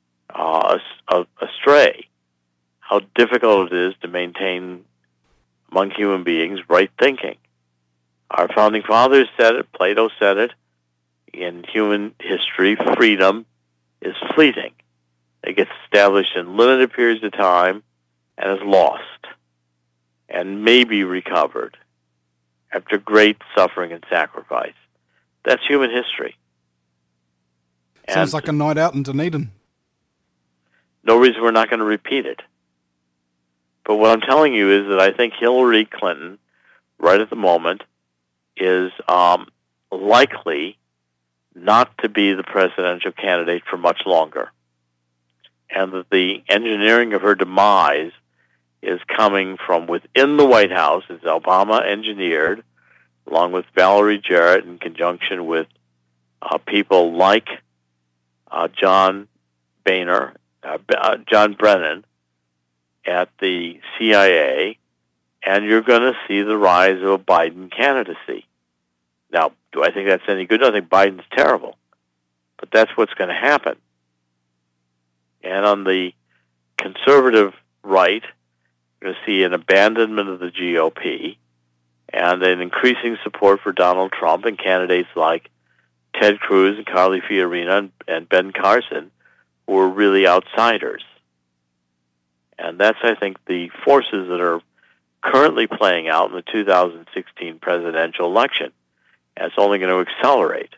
astray, how difficult it is to maintain among human beings right thinking. Our founding fathers said it, Plato said it, in human history, freedom is fleeting. It gets established in limited periods of time and is lost and may be recovered after great suffering and sacrifice. That's human history. Sounds like a night out in Dunedin. No reason we're not going to repeat it. But what I'm telling you is that I think Hillary Clinton, right at the moment, is likely not to be the presidential candidate for much longer. And that the engineering of her demise is coming from within the White House, as Obama engineered, along with Valerie Jarrett in conjunction with people like John Boehner John Brennan at the CIA, and you're going to see the rise of a Biden candidacy. Now, do I think that's any good? I think Biden's terrible, but that's what's going to happen. And on the conservative right, you're going to see an abandonment of the GOP and an increasing support for Donald Trump and candidates like Ted Cruz and Carly Fiorina and Ben Carson, who are really outsiders. And that's, I think, the forces that are currently playing out in the 2016 presidential election. And it's only going to accelerate.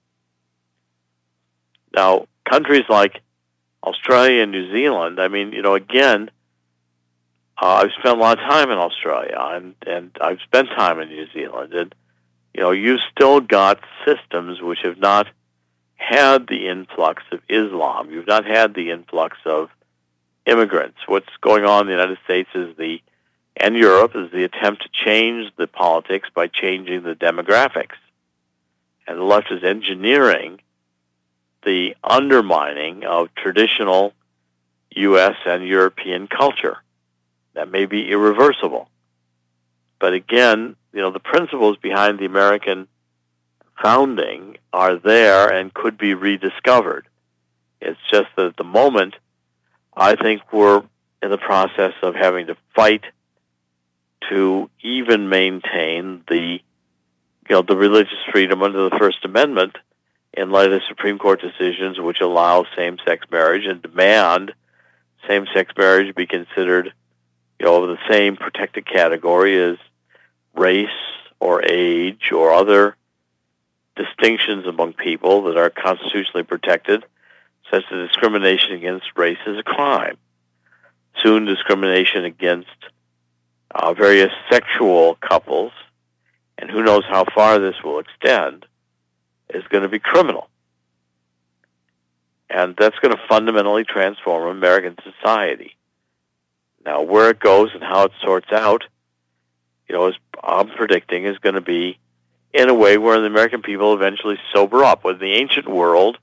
Now, countries like Australia and New Zealand, I mean, again, I've spent a lot of time in Australia, and I've spent time in New Zealand, and, you've still got systems which have not had the influx of Islam. You've not had the influx of immigrants. What's going on in the United States and Europe is the attempt to change the politics by changing the demographics. And the left is engineering the undermining of traditional U.S. and European culture. That may be irreversible. But again, the principles behind the American founding are there and could be rediscovered. It's just that at the moment, I think we're in the process of having to fight to even maintain the religious freedom under the First Amendment in light of Supreme Court decisions which allow same-sex marriage and demand same-sex marriage be considered, of the same protected category as race or age or other distinctions among people that are constitutionally protected, such as discrimination against race is a crime. Soon, discrimination against various sexual couples, and who knows how far this will extend, is going to be criminal. And that's going to fundamentally transform American society. Now, where it goes and how it sorts out, as I'm predicting, is going to be in a way where the American people eventually sober up. With the ancient world,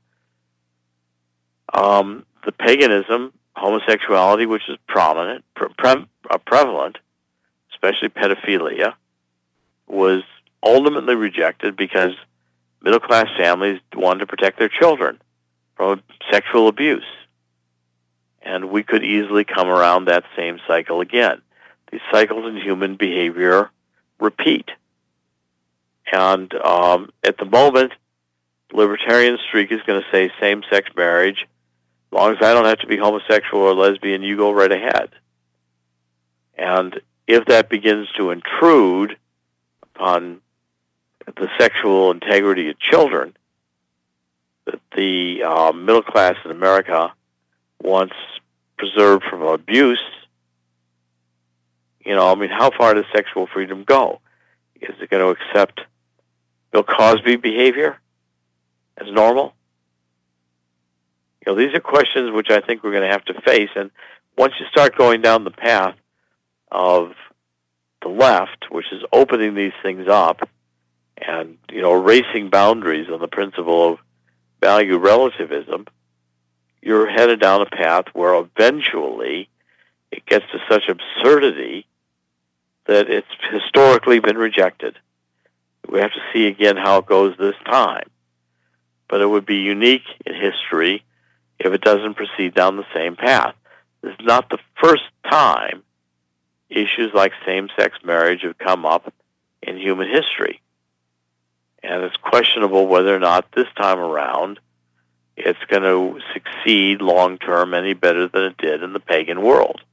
the paganism, homosexuality, which is prevalent, especially pedophilia, was ultimately rejected because middle-class families wanted to protect their children from sexual abuse. And we could easily come around that same cycle again. These cycles in human behavior repeat. And at the moment, the libertarian streak is going to say same-sex marriage. As long as I don't have to be homosexual or lesbian, you go right ahead. And if that begins to intrude upon the sexual integrity of children that the middle class in America wants preserved from abuse, how far does sexual freedom go? Is it going to accept Bill Cosby behavior as normal? These are questions which I think we're going to have to face. And once you start going down the path of the left, which is opening these things up and, erasing boundaries on the principle of value relativism, you're headed down a path where eventually it gets to such absurdity that it's historically been rejected. We have to see again how it goes this time. But it would be unique in history if it doesn't proceed down the same path. This is not the first time issues like same-sex marriage have come up in human history. And it's questionable whether or not this time around it's going to succeed long-term any better than it did in the pagan world.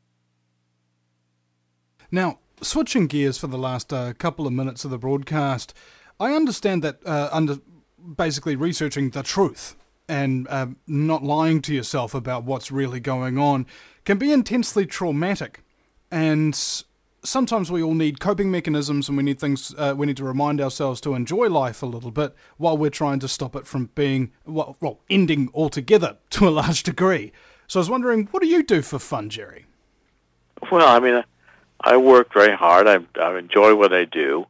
Now, switching gears for the last couple of minutes of the broadcast, I understand that under basically researching the truth and not lying to yourself about what's really going on can be intensely traumatic. And sometimes we all need coping mechanisms, and we need things. We need to remind ourselves to enjoy life a little bit while we're trying to stop it from being ending altogether to a large degree. So I was wondering, what do you do for fun, Jerry? Well, I work very hard. I enjoy what I do.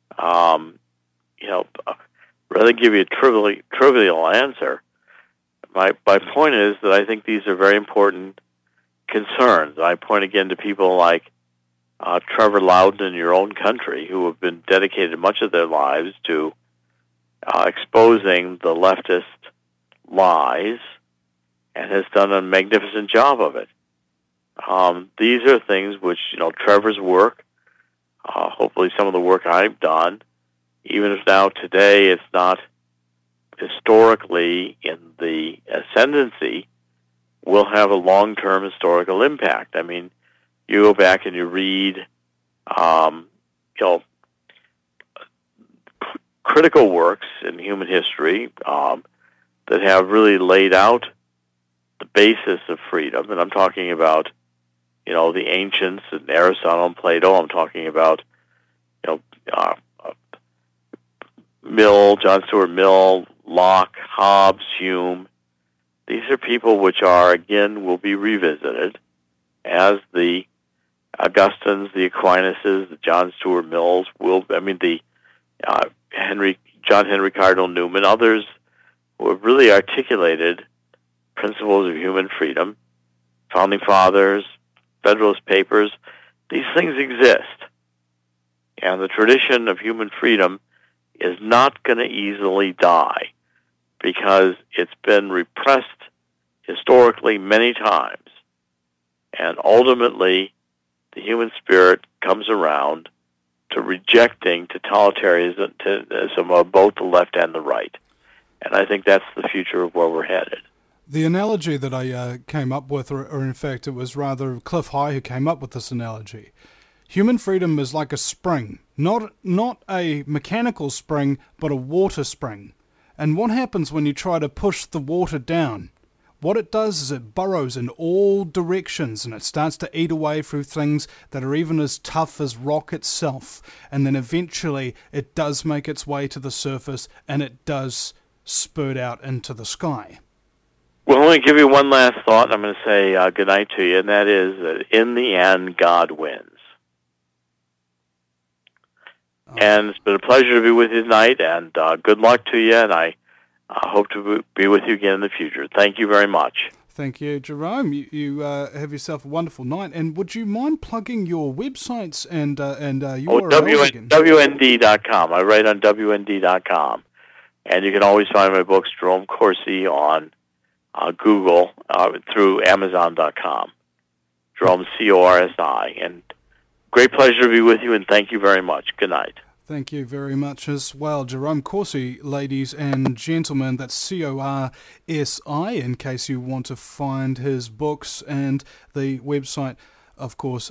Rather than give you a trivial answer, My point is that I think these are very important concerns. I point again to people like Trevor Loudon in your own country, who have been dedicated much of their lives to exposing the leftist lies and has done a magnificent job of it. These are things which, Trevor's work, hopefully some of the work I've done, even if now today it's not historically in the ascendancy, will have a long-term historical impact. I mean, you go back and you read, critical works in human history that have really laid out the basis of freedom, and I'm talking about, the ancients and Aristotle and Plato. I'm talking about, Mill, John Stuart Mill, Locke, Hobbes, Hume. These are people which will be revisited as the Augustines, the Aquinas, the John Stuart Mills the John Henry Cardinal Newman, others who have really articulated principles of human freedom, Founding Fathers, Federalist Papers. These things exist. And the tradition of human freedom is not going to easily die because it's been repressed historically many times. And ultimately, the human spirit comes around to rejecting totalitarianism of both the left and the right. And I think that's the future of where we're headed. The analogy that I came up with, or in fact it was rather Cliff High who came up with this analogy. Human freedom is like a spring, not a mechanical spring, but a water spring. And what happens when you try to push the water down? What it does is it burrows in all directions and it starts to eat away through things that are even as tough as rock itself. And then eventually it does make its way to the surface and it does spurt out into the sky. Well, let me give you one last thought. I'm going to say good night to you, and that is that in the end, God wins. And it's been a pleasure to be with you tonight, and good luck to you, and I hope to be with you again in the future. Thank you very much. Thank you, Jerome. You have yourself a wonderful night, and would you mind plugging your websites and URLs again? WND.com. I write on WND.com, and you can always find my books, Jerome Corsi, on Google through Amazon.com. Jerome, Corsi, and great pleasure to be with you, and thank you very much. Good night. Thank you very much as well. Jerome Corsi, ladies and gentlemen, that's Corsi, in case you want to find his books, and the website, of course,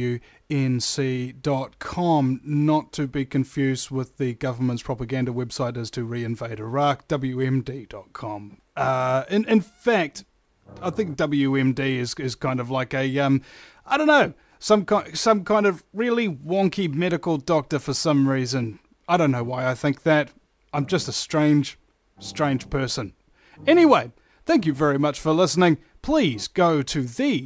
WNC.com, not to be confused with the government's propaganda website as to reinvade Iraq, WMD.com. In fact, I think WMD is kind of like a, I don't know, some kind of really wonky medical doctor for some reason. I don't know why I think that. I'm just a strange person. Anyway, thank you very much for listening. Please go to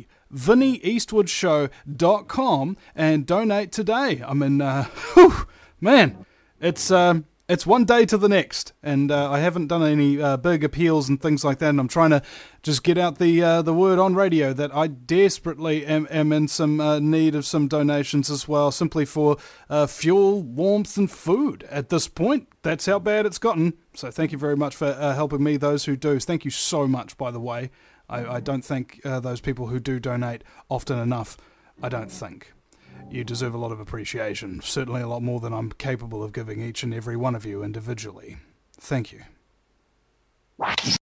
thevinnieeastwoodshow.com and donate today. I mean, man, it's one day to the next, and I haven't done any big appeals and things like that, and I'm trying to just get out the word on radio that I desperately am in some need of some donations as well, simply for fuel, warmth, and food at this point. That's how bad it's gotten. So thank you very much for helping me, those who do. Thank you so much, by the way. I don't thank those people who do donate often enough, I don't think. You deserve a lot of appreciation, certainly a lot more than I'm capable of giving each and every one of you individually. Thank you.